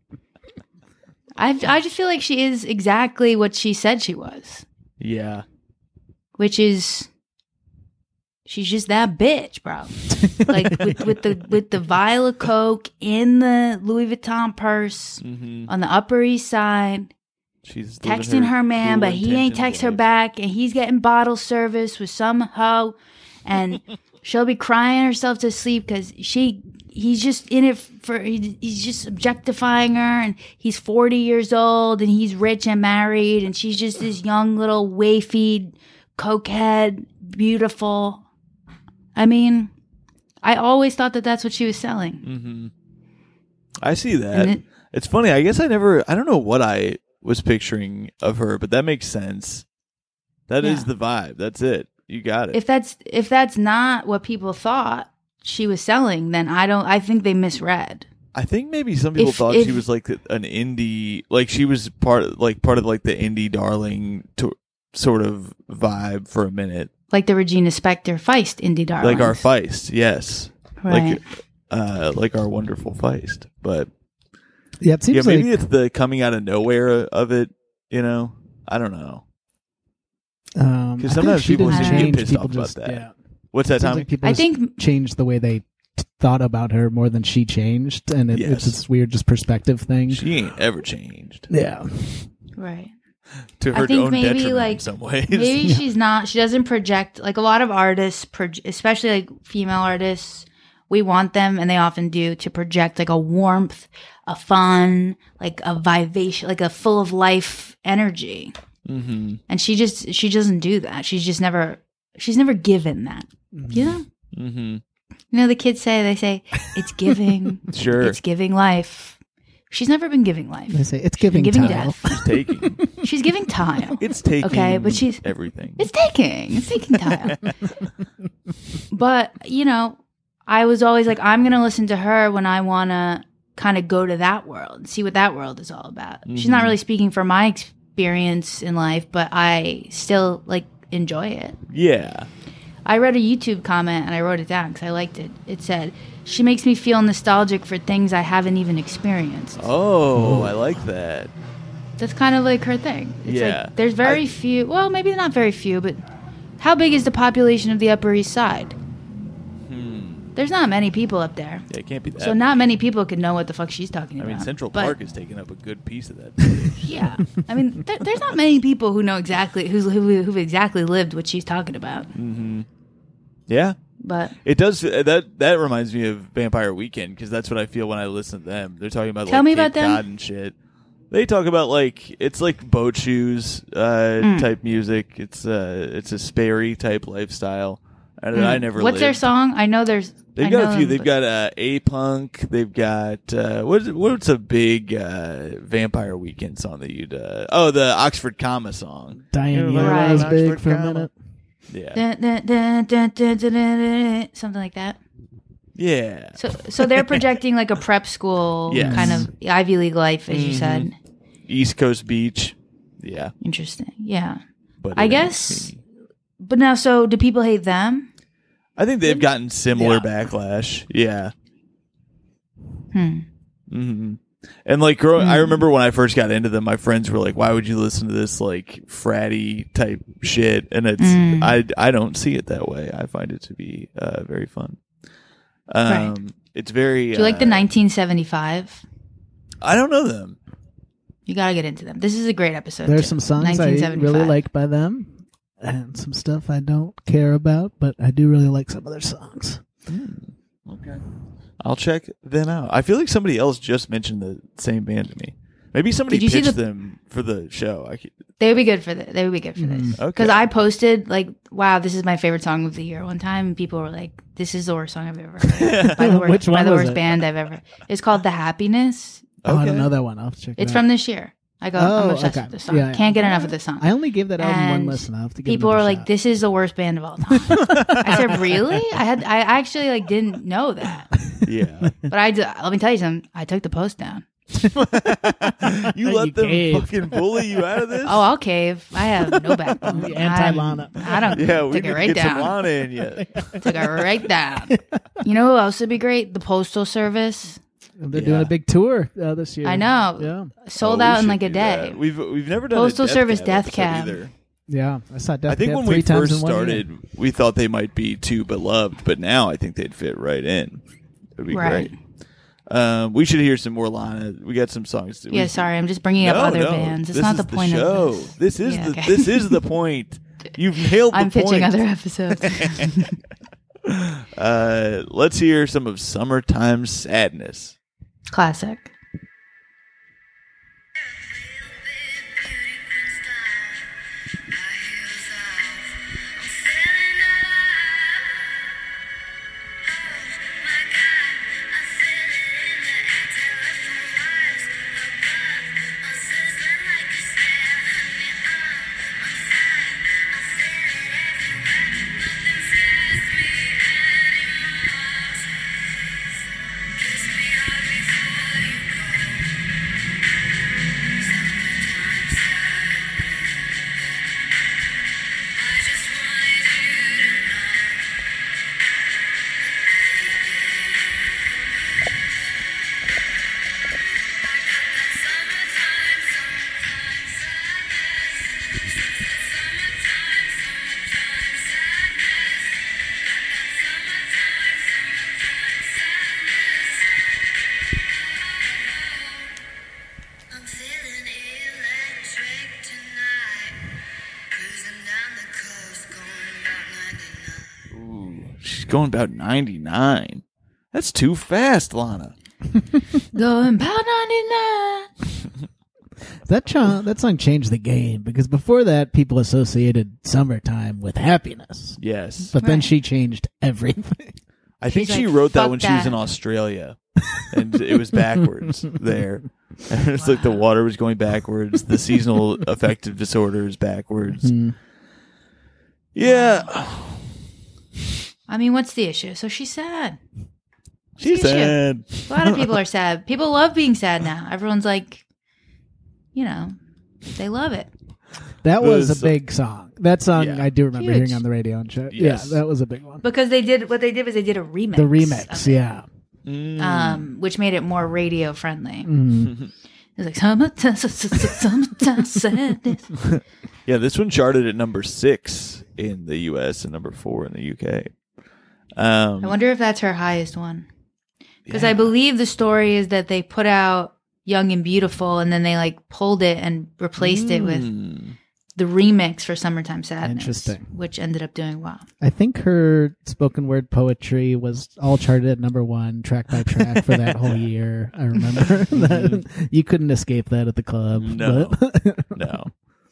I just feel like she is exactly what she said she was. Yeah. Which is... she's just that bitch, bro. Like with the vial of coke in the Louis Vuitton purse on the Upper East Side. She's texting her man, but he ain't text her back, and he's getting bottle service with some hoe, and she'll be crying herself to sleep because he's just in it he's just objectifying her, and he's 40 years old, and he's rich and married, and she's just this young little wafy cokehead, beautiful. I mean, I always thought that that's what she was selling. Mm-hmm. I see that. It's funny. I guess I don't know what I was picturing of her, but that makes sense. That is the vibe. That's it. You got it. If that's not what people thought she was selling, then I think they misread. I think maybe some people thought she was like an indie, like she was part of like the indie darling sort of vibe for a minute. Like the Regina Spektor Feist indie darlings. Like our Feist, yes. Right. Like our wonderful Feist. But yeah, it seems maybe it's the coming out of nowhere of it, you know? I don't know. Because sometimes people seem to get pissed off about that. Yeah. What's that, Tommy? Like I think changed the way they thought about her more than she changed, and it's this weird just perspective thing. She ain't ever changed. Yeah. Right. to her I think own maybe detriment like in some ways. maybe she's not. She doesn't project like a lot of artists, especially like female artists. We want them, and they often do, to project like a warmth, a fun, like a vivacious, like a full of life energy. Mm-hmm. And she doesn't do that. She's never given that. You know. Mm-hmm. You know, the kids they say it's giving. Sure. It's giving life. She's never been giving life. They say it's giving Giving tile. death. She's taking. She's giving tile. It's taking. Okay, but she's everything. It's taking tile. But, you know, I was always like, I'm going to listen to her when I want to kind of go to that world, see what that world is all about. She's not really speaking for my experience in life, but I still like enjoy it. Yeah. I read a YouTube comment and I wrote it down because I liked it. It said, "She makes me feel nostalgic for things I haven't even experienced." Oh, I like that. That's kind of like her thing. It's Yeah. like there's very few, well, maybe not very few, but how big is the population of the Upper East Side? There's not many people up there. Yeah, it can't be that. So not many people could know what the fuck she's talking I about. mean, Central But, Park is taking up a good piece of that village. Yeah. I mean, there's not many people who know exactly, who've exactly lived what she's talking about. Yeah. But It does. That reminds me of Vampire Weekend, because that's what I feel when I listen to them. They're talking about Tell like me Cape about them. Cod and shit. They talk about like it's like boat shoes type music. It's a Sperry type lifestyle. I never. what's their lived. song? I know there's. They've I got know a few. them, They've but- got A-Punk. They've got what's a big Vampire Weekend song that you'd the Oxford Comma song. Diane Yeah, Yara right. was big Oxford for a comma. minute. Yeah, Dun, dun, dun, dun, dun, dun, dun, dun, something like that. yeah. So they're projecting like a prep school Yes. kind of Ivy League life, as you said. East Coast Beach. Yeah, Interesting. Yeah. but I it ain't guess. me. But now, so do people hate them? I think they've gotten similar Yeah. backlash. Yeah. Hmm. hmm And like, I remember when I first got into them, my friends were like, "Why would you listen to this like fratty type shit?" And it's I don't see it that way. I find it to be very fun. Right. It's very. Do you like the 1975? I don't know them. You got to get into them. This is a great episode. There's too. some songs I 1975. really like by them, and some stuff I don't care about, but I do really like some of their songs. Okay. I'll check them out. I feel like somebody else just mentioned the same band to me. Maybe somebody Did you see pitched the- them for the show. They would be good for this. They would be good for this. Okay. Because I posted like, "Wow, this is my favorite song of the year." One time, and people were like, "This is the worst song I've ever heard." by the worst, Which by one the was worst it? band I've ever. It's called "The Happiness." Oh, I Okay. don't know that one. I'll have to check it It's out. from this year. I'm Oh, obsessed okay. with this song. Yeah, yeah. Can't get enough of this song. I only gave that album one And listen. I'll have to give people it were another like, shot. "This is the worst band of all time." I said, "Really?" I actually like didn't know that, Yeah. but let me tell you something. I took the post down. You let You them caved. fucking bully you out of this? Oh, I'll cave. I have no backbone. The anti-Lana. I don't. yeah, we took need it to right get some down. Lana in you. Took it right down. You know who else would be great? The Postal Service. They're doing a big tour this year. I know. Yeah, Sold Oh, out we in should like a do day. that. We've never done Postal a Death Service Cab Death episode Cab. either. yeah. I saw Death I think Cab when 3 we times first in 1 year. started, we thought they might be too beloved, but now I think they'd fit right in. It'd be Right. great. We should hear some more Lana. We got some songs. Yeah, sorry, I'm just bringing up other bands. It's this not is the point show. of this. This is Yeah, the okay. this is the point. You've nailed the I'm point. pitching other episodes. Let's hear some of Summertime Sadness. Classic. Kiss me hard before you going about 99. That's too fast, Lana. Going about 99. That song changed the game because before that, people associated summertime with happiness. Yes. But then Right. she changed everything. I think She's she like, wrote that "Fuck when she was that." in Australia. And it was backwards there. It's like the water was going backwards. The seasonal affective disorder is backwards. Mm. Yeah. I mean, what's the issue? So she's sad. She said. A lot of people are sad. People love being sad now. Everyone's like, they love it. That was The a big song. That song Yeah. I do remember Huge. hearing on the radio and shit. Yes. Yeah, that was a big one. Because what they did was they did a remix. The remix, of it, yeah. which made it more radio friendly. Mm. It was like, summertime sadness. Yeah, this one charted at number 6 in the U.S. and number 4 in the UK. I wonder if that's her highest one. Because I believe the story is that they put out Young and Beautiful and then they like pulled it and replaced it with the remix for Summertime Sadness. Interesting. Which ended up doing well. I think her spoken word poetry was all charted at number 1, track by track, for that whole year. I remember that. You couldn't escape that at the club. No. but- No.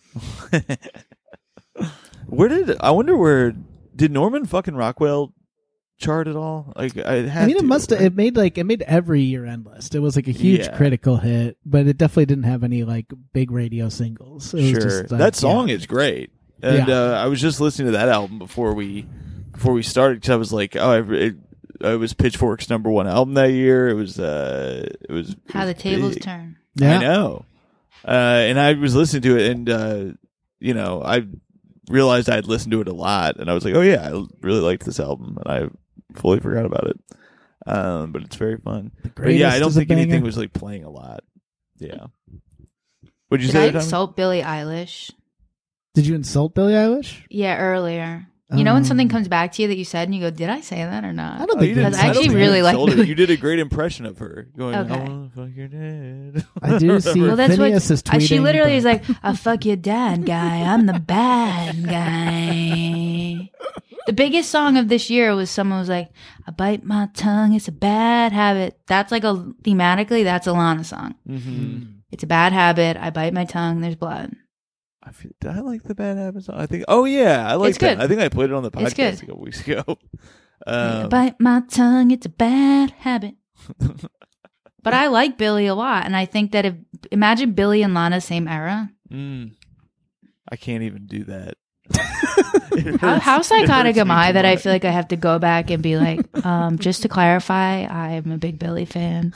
Did Norman fucking Rockwell chart at all? Like, it made every year-end list. It was like a huge Yeah. critical hit, but it definitely didn't have any like big radio singles. It was Sure. just, like, That song yeah. is great. And I was just listening to that album before we started because I was like, it was Pitchfork's number 1 album that year. It was How the tables big. turn. Yeah. I know. And I was listening to it, and I realized I had listened to it a lot, and I was like, oh yeah, I really liked this album, and I fully forgot about it. But it's very fun. But yeah, I Greatest don't is a think anything banger. was like playing a lot. Yeah. What'd you Did I say, Tommy? insult Billie Eilish? Did you insult Billie Eilish? Yeah, earlier. You know when something comes back to you that you said and you go, did I say that or not? I don't Oh, think you that- didn't- I actually don't think you really like insulted her. Billie- You did a great impression of her. Going, Okay. I wanna fuck your dad. I do see Well, that's Phineas is tweeting. she literally but- is like, I fuck your dad guy. I'm the bad guy. The biggest song of this year was someone was like, I bite my tongue. It's a bad habit. That's like thematically, that's a Lana song. It's a bad habit. I bite my tongue. There's blood. Did I like the Bad Habits song? I think. Oh yeah, I like It's that. good. I think I played it on the It's podcast good. a couple weeks ago. I bite my tongue. It's a bad habit. But I like Billie a lot. And I think that imagine Billie and Lana same era. I can't even do that. How psychotic am I that I feel like I have to go back and be like, just to clarify, I'm a big Billie fan.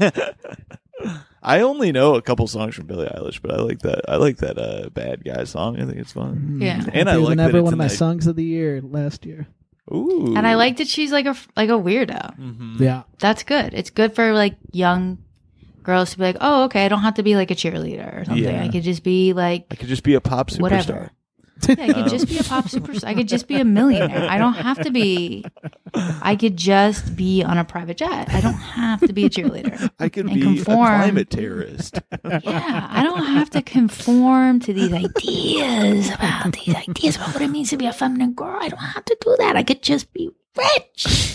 I only know a couple songs from Billie Eilish, but I like that. I like that Bad Guy song. I think it's fun. Yeah. And I Happier like than that ever, it's one a of my nice- songs of the year last year. Ooh. And I like that she's like a weirdo. Mm-hmm. Yeah. That's good. It's good for like young girls to be like, oh, okay, I don't have to be like a cheerleader or something. Yeah. I could just be like I could just be a pop superstar. whatever. Yeah, I could just be a pop superstar. I could just be a millionaire. I don't have to be. I could just be on a private jet. I don't have to be a cheerleader. I could And be conform. a climate terrorist. Yeah, I don't have to conform to these ideas about what it means to be a feminine girl. I don't have to do that. I could just be rich.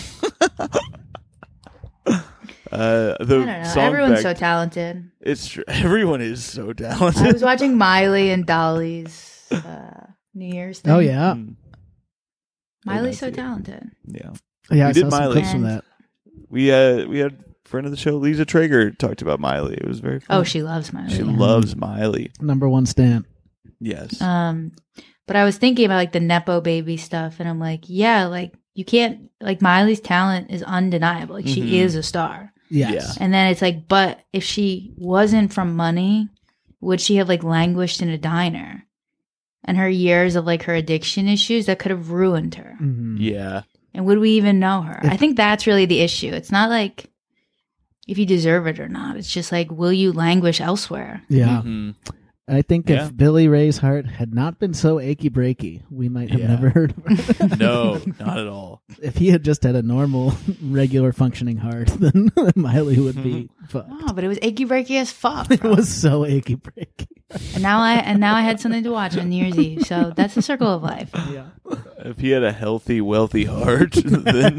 The I don't know. song Everyone's back- so talented. It's true. Everyone is so I talented. was watching Miley and Dolly's New Year's thing. Oh yeah. Miley's so Very nice. talented. Yeah. Yeah. We I did saw some Miley. clips from And- that. We had a friend of the show, Lisa Traeger, talked about Miley. It was very fun. Oh, she loves Miley. She loves Miley. Number 1 stan. Yes. But I was thinking about like the Nepo baby stuff, and I'm like, yeah, like you can't like Miley's talent is undeniable. Like she is a star. Yes. And then it's like, but if she wasn't from money, would she have like languished in a diner? And her years of like her addiction issues that could have ruined her. Mhm. Yeah. And would we even know her? I think that's really the issue. It's not like if you deserve it or not. It's just like, will you languish elsewhere? Yeah. Mhm. I think Yeah. if Billy Ray's heart had not been so achy breaky, we might have Yeah. never heard of her. No, not at all. If he had just had a normal, regular functioning heart, then Miley would be fucked. Oh, but it was achy breaky as fuck. It bro. was so achy breaky. And now I had something to watch on New Year's Eve. So that's the circle of life. Yeah. If he had a healthy, wealthy heart, then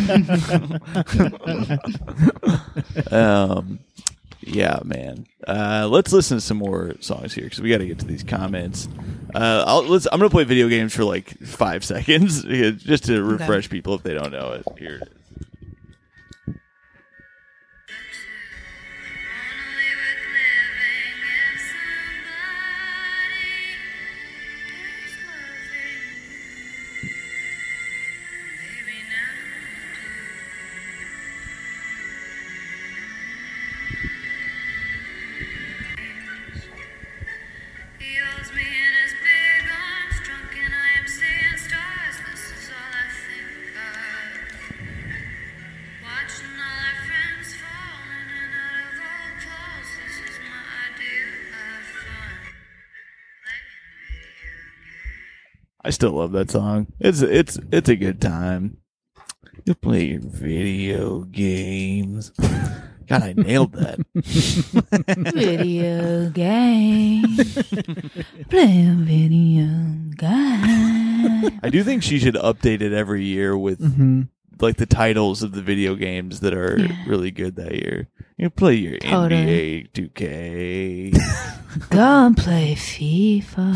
yeah, man. Let's listen to some more songs here because we got to get to these comments. I'm gonna play video games for like 5 seconds just to refresh people if they don't know it. Here it is. I still love that song. It's a good time. You play your video games. God, I nailed that. Video game. Play a video game. I do think she should update it every year with like the titles of the video games that are really good that year. You play your NBA 2K. Go and play FIFA.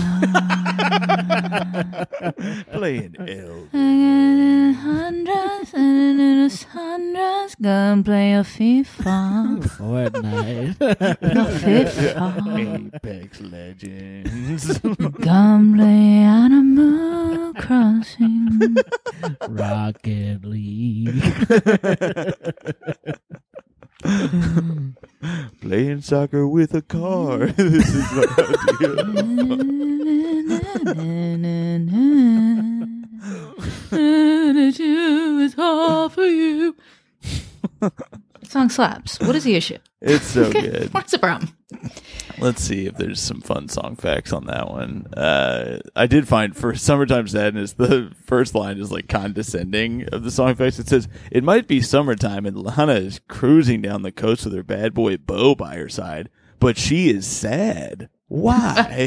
Playing L. Hundreds go and play a FIFA. Fortnite. No FIFA. Apex Legends. Go and play Animal Crossing. Rocket League. Playing soccer with a car. This is my idea. It's all for you. Song slaps. What is the issue? It's so good. What's the problem? Let's see if there's some fun song facts on that one. I did find for Summertime Sadness, the first line is like condescending of the song facts. It says, it might be summertime and Lana is cruising down the coast with her bad boy Bo by her side, but she is sad. Why?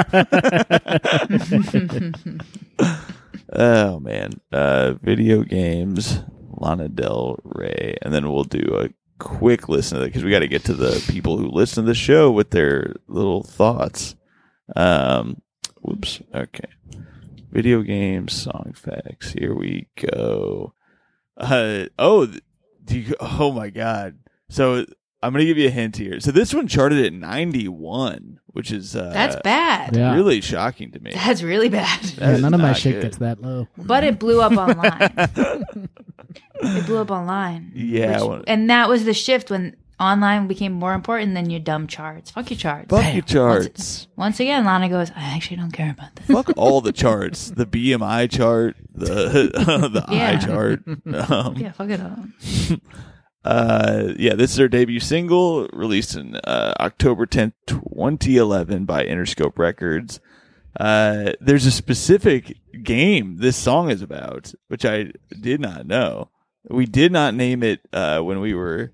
Oh, man. Video games, Lana Del Rey. And then we'll do a quick listen to that because we got to get to the people who listen to the show with their little thoughts. Whoops. Okay. Video games, song facts. Here we go. Oh my God. So I'm going to give you a hint here. So this one charted at 91, which is that's bad. Yeah. really shocking to me. That's really bad. Yeah, none of my not shit good. gets that low. But it blew up online. It blew up online. Yeah. And that was the shift when online became more important than your dumb charts. Fuck your charts. Fuck your charts. Once again, Lana goes, I actually don't care about that. Fuck all the charts. The BMI chart, the Yeah. eye chart. Yeah, fuck it all. This is her debut single, released in October 10th, 2011 by Interscope Records. There's a specific game this song is about, which I did not know. We did not name it when we were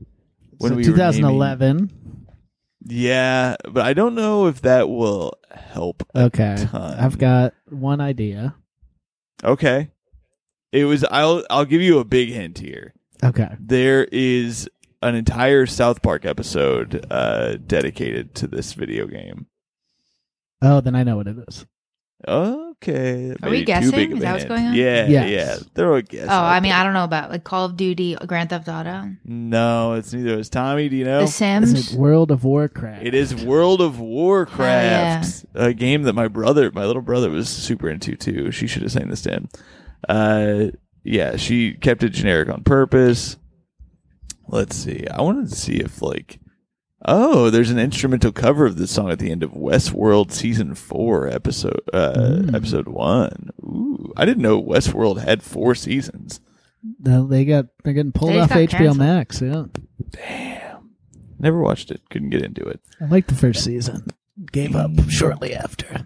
2011. Yeah, but I don't know if that will help. Okay, ton. I've got one idea. Okay, it was. I'll give you a big hint here. Okay, There is an entire South Park episode dedicated to this video game. oh, then I know what it is. Okay. Are we maybe guessing? too big of Is a that what's hint. going on? Yeah, Yes. yeah. Throw a guess. Oh, out I mean, there. I don't know about like Call of Duty, Grand Theft Auto, No, it's neither. It's Tommy. Do you know? The Is Sims. it World of Warcraft? It is World of Warcraft, Oh, a game that my little brother, was super into too. She should have sang this to him. Yeah, she kept it generic on purpose. Let's see. I wanted to see if there's an instrumental cover of this song at the end of Westworld season 4 episode 1. Ooh, I didn't know Westworld had 4 seasons. No, they're getting pulled They off got HBO canceled. Max. Yeah, Damn. Never watched it. Couldn't get into it. I liked the first season. Gave up shortly after.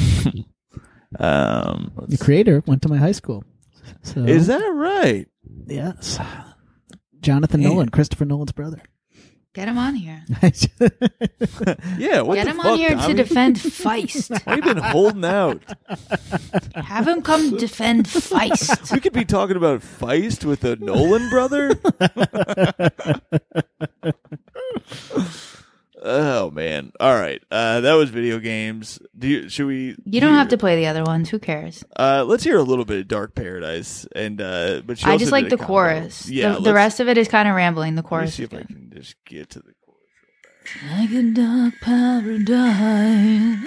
The creator went to my high school. So Is that right? yes, Jonathan Nolan, Christopher Nolan's brother. Get him on here. Yeah, what Get the him fuck, on here Tommy? to defend Feist. Why you been holding out? Have him come defend Feist. We could be talking about Feist with a Nolan brother. Oh man! All right, that was video games. Should we? You don't have to play the other ones. Who cares? Let's hear a little bit of Dark Paradise, and but I just like the chorus. Yeah, the rest of it is kind of rambling. The Let me chorus. see Is if I good. can just get to the chorus. Like a dark paradise.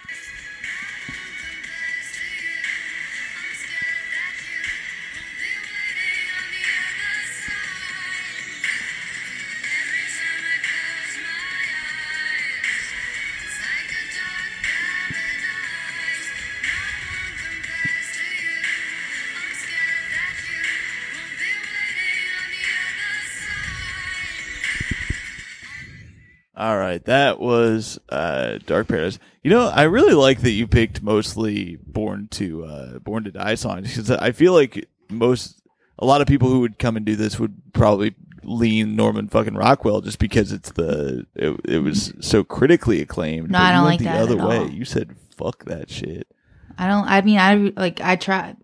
All right, that was Dark Paradise. You know, I really like that you picked mostly Born to Die songs, because I feel like a lot of people who would come and do this would probably lean Norman fucking Rockwell just because it was so critically acclaimed. No, But I you don't went like the that other at way. all. You said fuck that shit. I tried.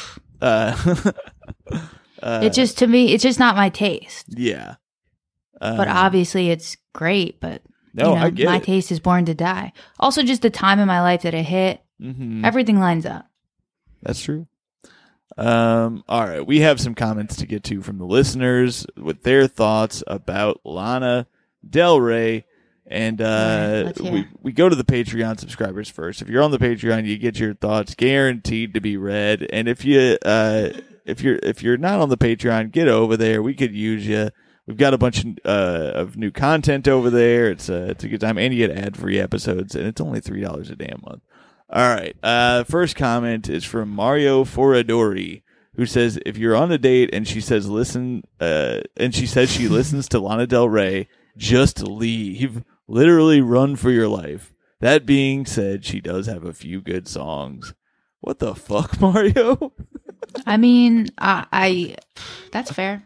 It just, to me, it's just not my taste. Yeah. But obviously it's great, but No, I get my it. taste is Born to Die. Also, just the time in my life that it hit, everything lines up. That's true. All right, we have some comments to get to from the listeners with their thoughts about Lana Del Rey, and let's hear. we go to the Patreon subscribers first. If you're on the Patreon, you get your thoughts guaranteed to be read, and if you're not on the Patreon, get over there. We could use you. We've got a bunch of new content over there. It's a good time, and you get ad-free episodes, and it's only $3 a damn month. All right. First comment is from Mario Foradori, who says, if you're on a date and she says she listens to Lana Del Rey, just leave. Literally run for your life. That being said, she does have a few good songs. What the fuck, Mario? I mean, I that's fair.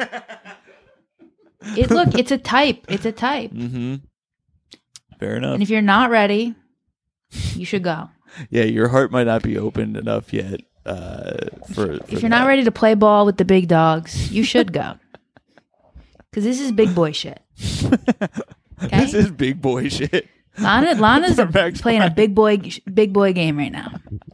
It's a type. It's a type. Mm-hmm. Fair enough. And if you're not ready, you should go. Yeah, your heart might not be opened enough yet. If you're not ready to play ball with the big dogs, you should go. Because this is big boy shit. Okay? This is big boy shit. Lana's Max playing a big boy game right now.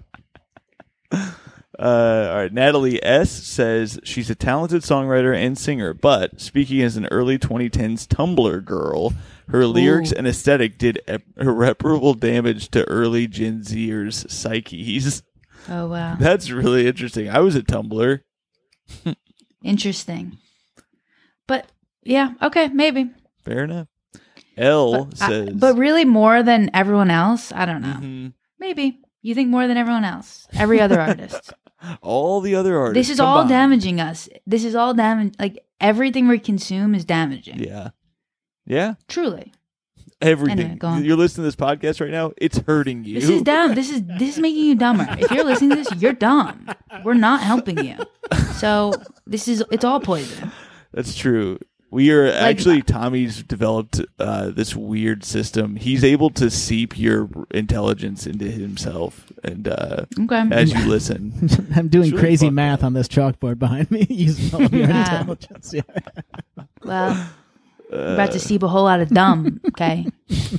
All right. Natalie S. says she's a talented songwriter and singer, but speaking as an early 2010s Tumblr girl, her lyrics and aesthetic did irreparable damage to early Gen Zers' psyches. Oh, wow. That's really interesting. I was a Tumblr. Interesting. But, yeah, okay, maybe. Fair enough. L says... but really more than everyone else? I don't know. Mhm. Maybe. You think more than everyone else. Every other artist. All the other artists This is all combined. damaging us. This is all damage. Like, everything we consume is damaging. Yeah. Yeah. Truly. Everything. Anyway, go on. You're listening to this podcast right now. It's hurting you. This is dumb. This is making you dumber. If you're listening to this, you're dumb. We're not helping you. So it's all poison. That's true. We are actually, Tommy's developed this weird system. He's able to seep your intelligence into himself, and Okay. as you listen, I'm doing It's really crazy fucked math on this chalkboard behind me using all of your Ah. intelligence. Yeah. Well, you're about to seep a whole lot of dumb. Okay.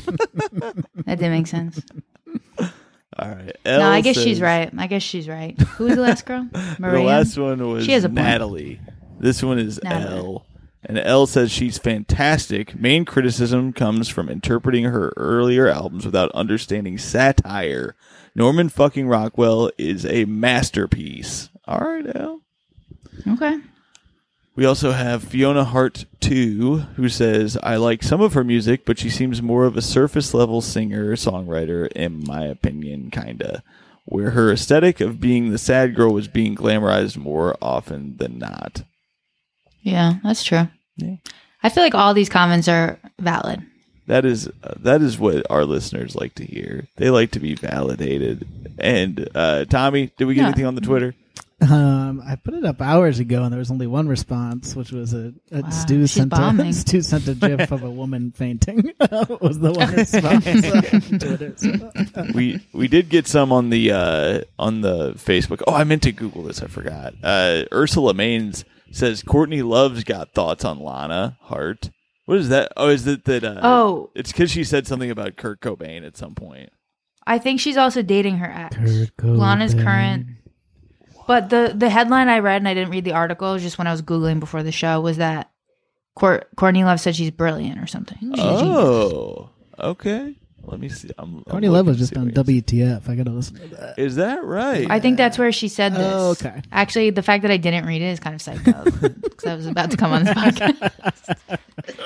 That didn't make sense. all right. No, Elle I guess says- she's right. Who was the last girl? Maria. The last one was She has a point. Natalie. This one is Natalie. Elle. And Elle says she's fantastic. Main criticism comes from interpreting her earlier albums without understanding satire. Norman fucking Rockwell is a masterpiece. All right, Elle. Okay. We also have Fiona Hart 2, who says, I like some of her music, but she seems more of a surface-level singer-songwriter, in my opinion, kinda. Where her aesthetic of being the sad girl was being glamorized more often than not. Yeah, that's true. Yeah. I feel like all these comments are valid. That is what our listeners like to hear. They like to be validated. And Tommy, did we get Yeah. anything on the Twitter? I put it up hours ago, and there was only one response, which was Stu sent a GIF of a woman fainting. Was the one response on Twitter. We did get some on the Facebook. Oh, I meant to Google this. I forgot. Ursula Maines says Courtney Love's got thoughts on Lana Hart. What is that? Oh, is it that? It's because she said something about Kurt Cobain at some point. I think she's also dating her ex. Lana's current. But the headline I read, and I didn't read the article, just when I was Googling before the show, was that Courtney Love said she's brilliant or something. Oh, okay. Let me see. Courtney Love was just on WTF. I got to listen to that. Is that right? I think that's where she said this. Oh, okay. Actually, the fact that I didn't read it is kind of psycho, because I was about to come on this podcast.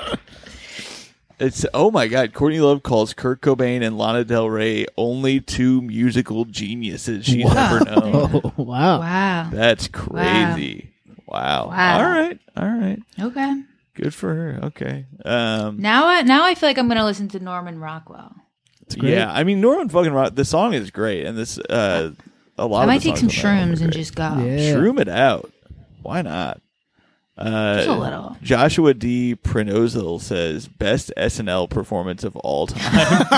It's oh my god! Courtney Love calls Kurt Cobain and Lana Del Rey only two musical geniuses she's ever known. Oh, wow! Wow, that's crazy! Wow! All right. Okay. Good for her. Okay. Now I feel like I'm gonna listen to Norman Rockwell. Yeah, I mean Norman fucking Rock. The song is great, and this a lot. I might take some shrooms and just go. Yeah. Shroom it out. Why not? Just a little. Joshua D. Prenozel says best SNL performance of all time.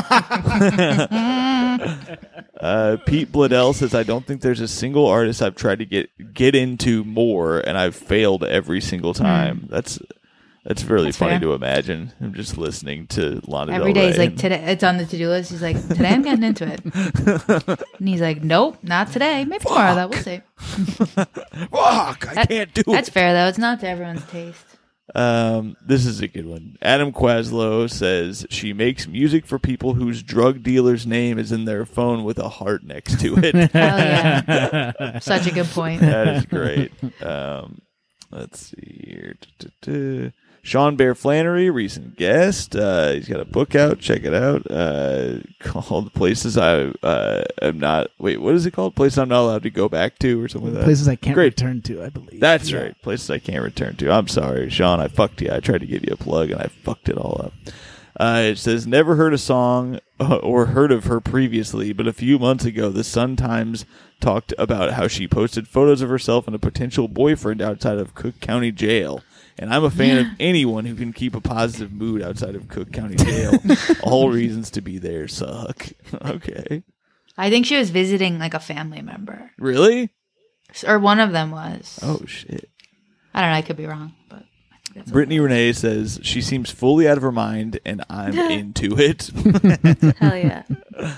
Pete Bladell says I don't think there's a single artist I've tried to get into more, and I've failed every single time. That's really funny fair. to imagine. I'm just listening to Lana Del Every day Rey. he's like, today it's on the to-do list. He's like, today I'm getting into it. And he's like, nope, not today. Maybe tomorrow, though. We'll see. Fuck, I can't do it. That's fair, though. It's not to everyone's taste. This is a good one. Adam Quaslow says she makes music for people whose drug dealer's name is in their phone with a heart next to it. Hell yeah. Such a good point. That is great. Let's see here. Sean Bear Flannery, recent guest. He's got a book out. Check it out. Called Places I Am Not. Wait, what is it called? Places I'm Not Allowed to Go Back to, or something like that. Places I Can't Return to, I believe. That's right. Places I Can't Return to. I'm sorry, Sean. I fucked you. I tried to give you a plug, and I fucked it all up. It says, never heard a song or heard of her previously, but a few months ago, the Sun-Times talked about how she posted photos of herself and a potential boyfriend outside of Cook County Jail. And I'm a fan of anyone who can keep a positive mood outside of Cook County Jail. All reasons to be there suck. Okay. I think she was visiting like a family member. Really? Or one of them was. Oh, shit. I don't know. I could be wrong, but I think that's Brittany Renee says she seems fully out of her mind, and I'm into it. Hell yeah.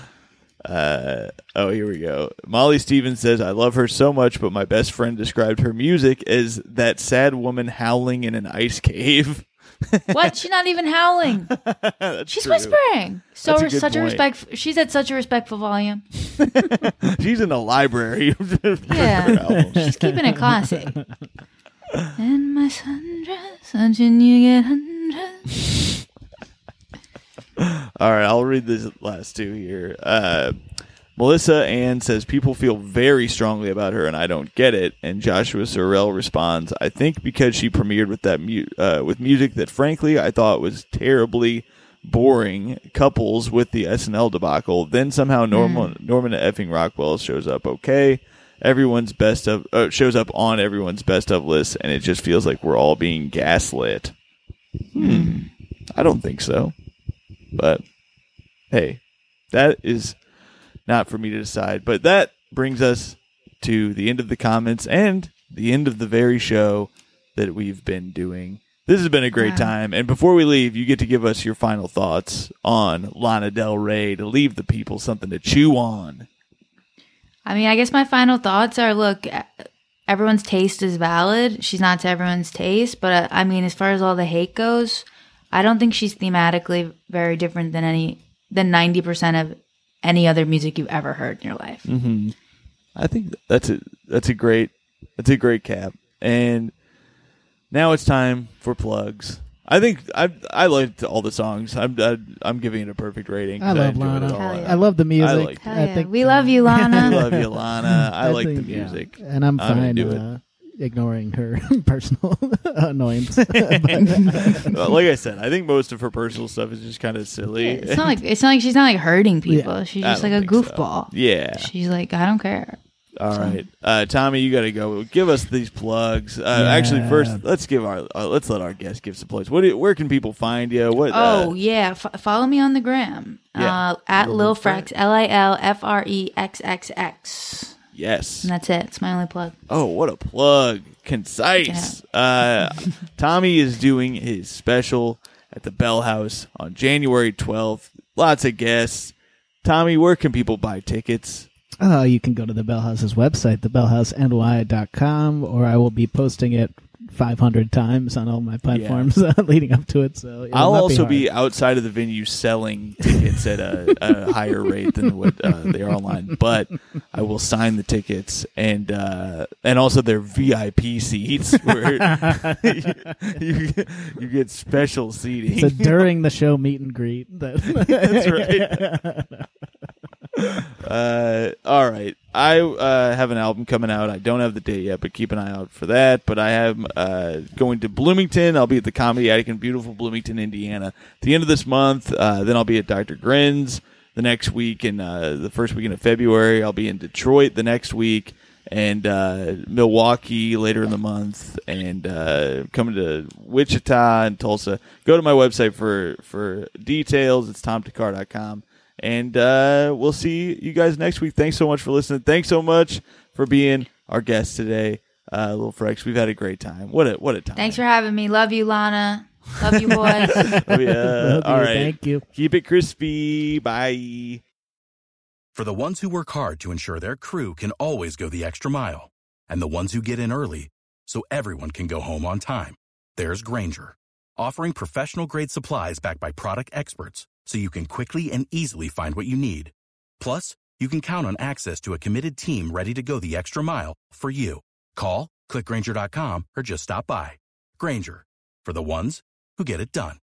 Here we go. Molly Stevens says, I love her so much, but my best friend described her music as that sad woman howling in an ice cave. What? She's not even howling. She's true. whispering. So That's a good such point. a respect. She's at such a respectful volume. She's in the library. Yeah. She's keeping it classy. In my sundress, until you get undressed. All right, I'll read these last two here. Melissa Ann says, people feel very strongly about her, and I don't get it. And Joshua Sorrell responds, I think because she premiered with that with music that, frankly, I thought was terribly boring, couples with the SNL debacle. Then somehow Norman effing Rockwell shows up okay. Shows up on everyone's best of list, and it just feels like we're all being gaslit. I don't think so. But, hey, that is not for me to decide. But that brings us to the end of the comments and the end of the very show that we've been doing. This has been a great time. And before we leave, you get to give us your final thoughts on Lana Del Rey to leave the people something to chew on. I mean, I guess my final thoughts are, look, everyone's taste is valid. She's not to everyone's taste. But, I mean, as far as all the hate goes, I don't think she's thematically very different than 90% of any other music you've ever heard in your life. Mm-hmm. I think that's a great cap. And now it's time for plugs. I think I liked all the songs. I'm giving it a perfect rating. I love enjoyed Lana. it all. Yeah. I love the music. I liked it. Hell yeah. We love you, Lana. I love you, Lana. I like the think, music. and I'm fine into it. ignoring her personal annoyance. Like I said, I think most of her personal stuff is just kind of silly. It's not like she's not like hurting people. Yeah. She's I just like don't a think so. goofball. Yeah. She's like, I don't care. All right, Tommy, you got to go. Give us these plugs. Actually, first, let's let our guests give some plugs. Where can people find you? Follow me on the gram at Lil Frex, LILFREXXX. Yes, and that's it. It's my only plug. Oh, what a plug! Concise. Yeah. Tommy is doing his special at the Bell House on January 12th. Lots of guests. Tommy, where can people buy tickets? You can go to the Bell House's website, thebellhouseny.com, or I will be posting it 500 times on all my platforms leading up to it. So I'll also be outside of the venue selling tickets at a higher rate than what they are online. But I will sign the tickets and also their VIP seats where you get special seating. So during the show meet and greet. That's right. All right. I have an album coming out. I don't have the date yet, but keep an eye out for that. But I have going to Bloomington. I'll be at the Comedy Attic in beautiful Bloomington, Indiana, at the end of this month. Then I'll be at Dr. Grin's the next week, and the first weekend of February. I'll be in Detroit the next week, and Milwaukee later in the month, and coming to Wichita and Tulsa. Go to my website for details. It's tomtakar.com. And we'll see you guys next week. Thanks so much for listening. Thanks so much for being our guest today, Lil Frex. We've had a great time. What a time. Thanks for having me. Love you, Lana. Love you, boys. Oh, yeah. All right. Thank you. Keep it crispy. Bye. For the ones who work hard to ensure their crew can always go the extra mile, and the ones who get in early so everyone can go home on time, there's Grainger, offering professional-grade supplies backed by product experts, so you can quickly and easily find what you need. Plus, you can count on access to a committed team ready to go the extra mile for you. Call, click Grainger.com, or just stop by. Grainger, for the ones who get it done.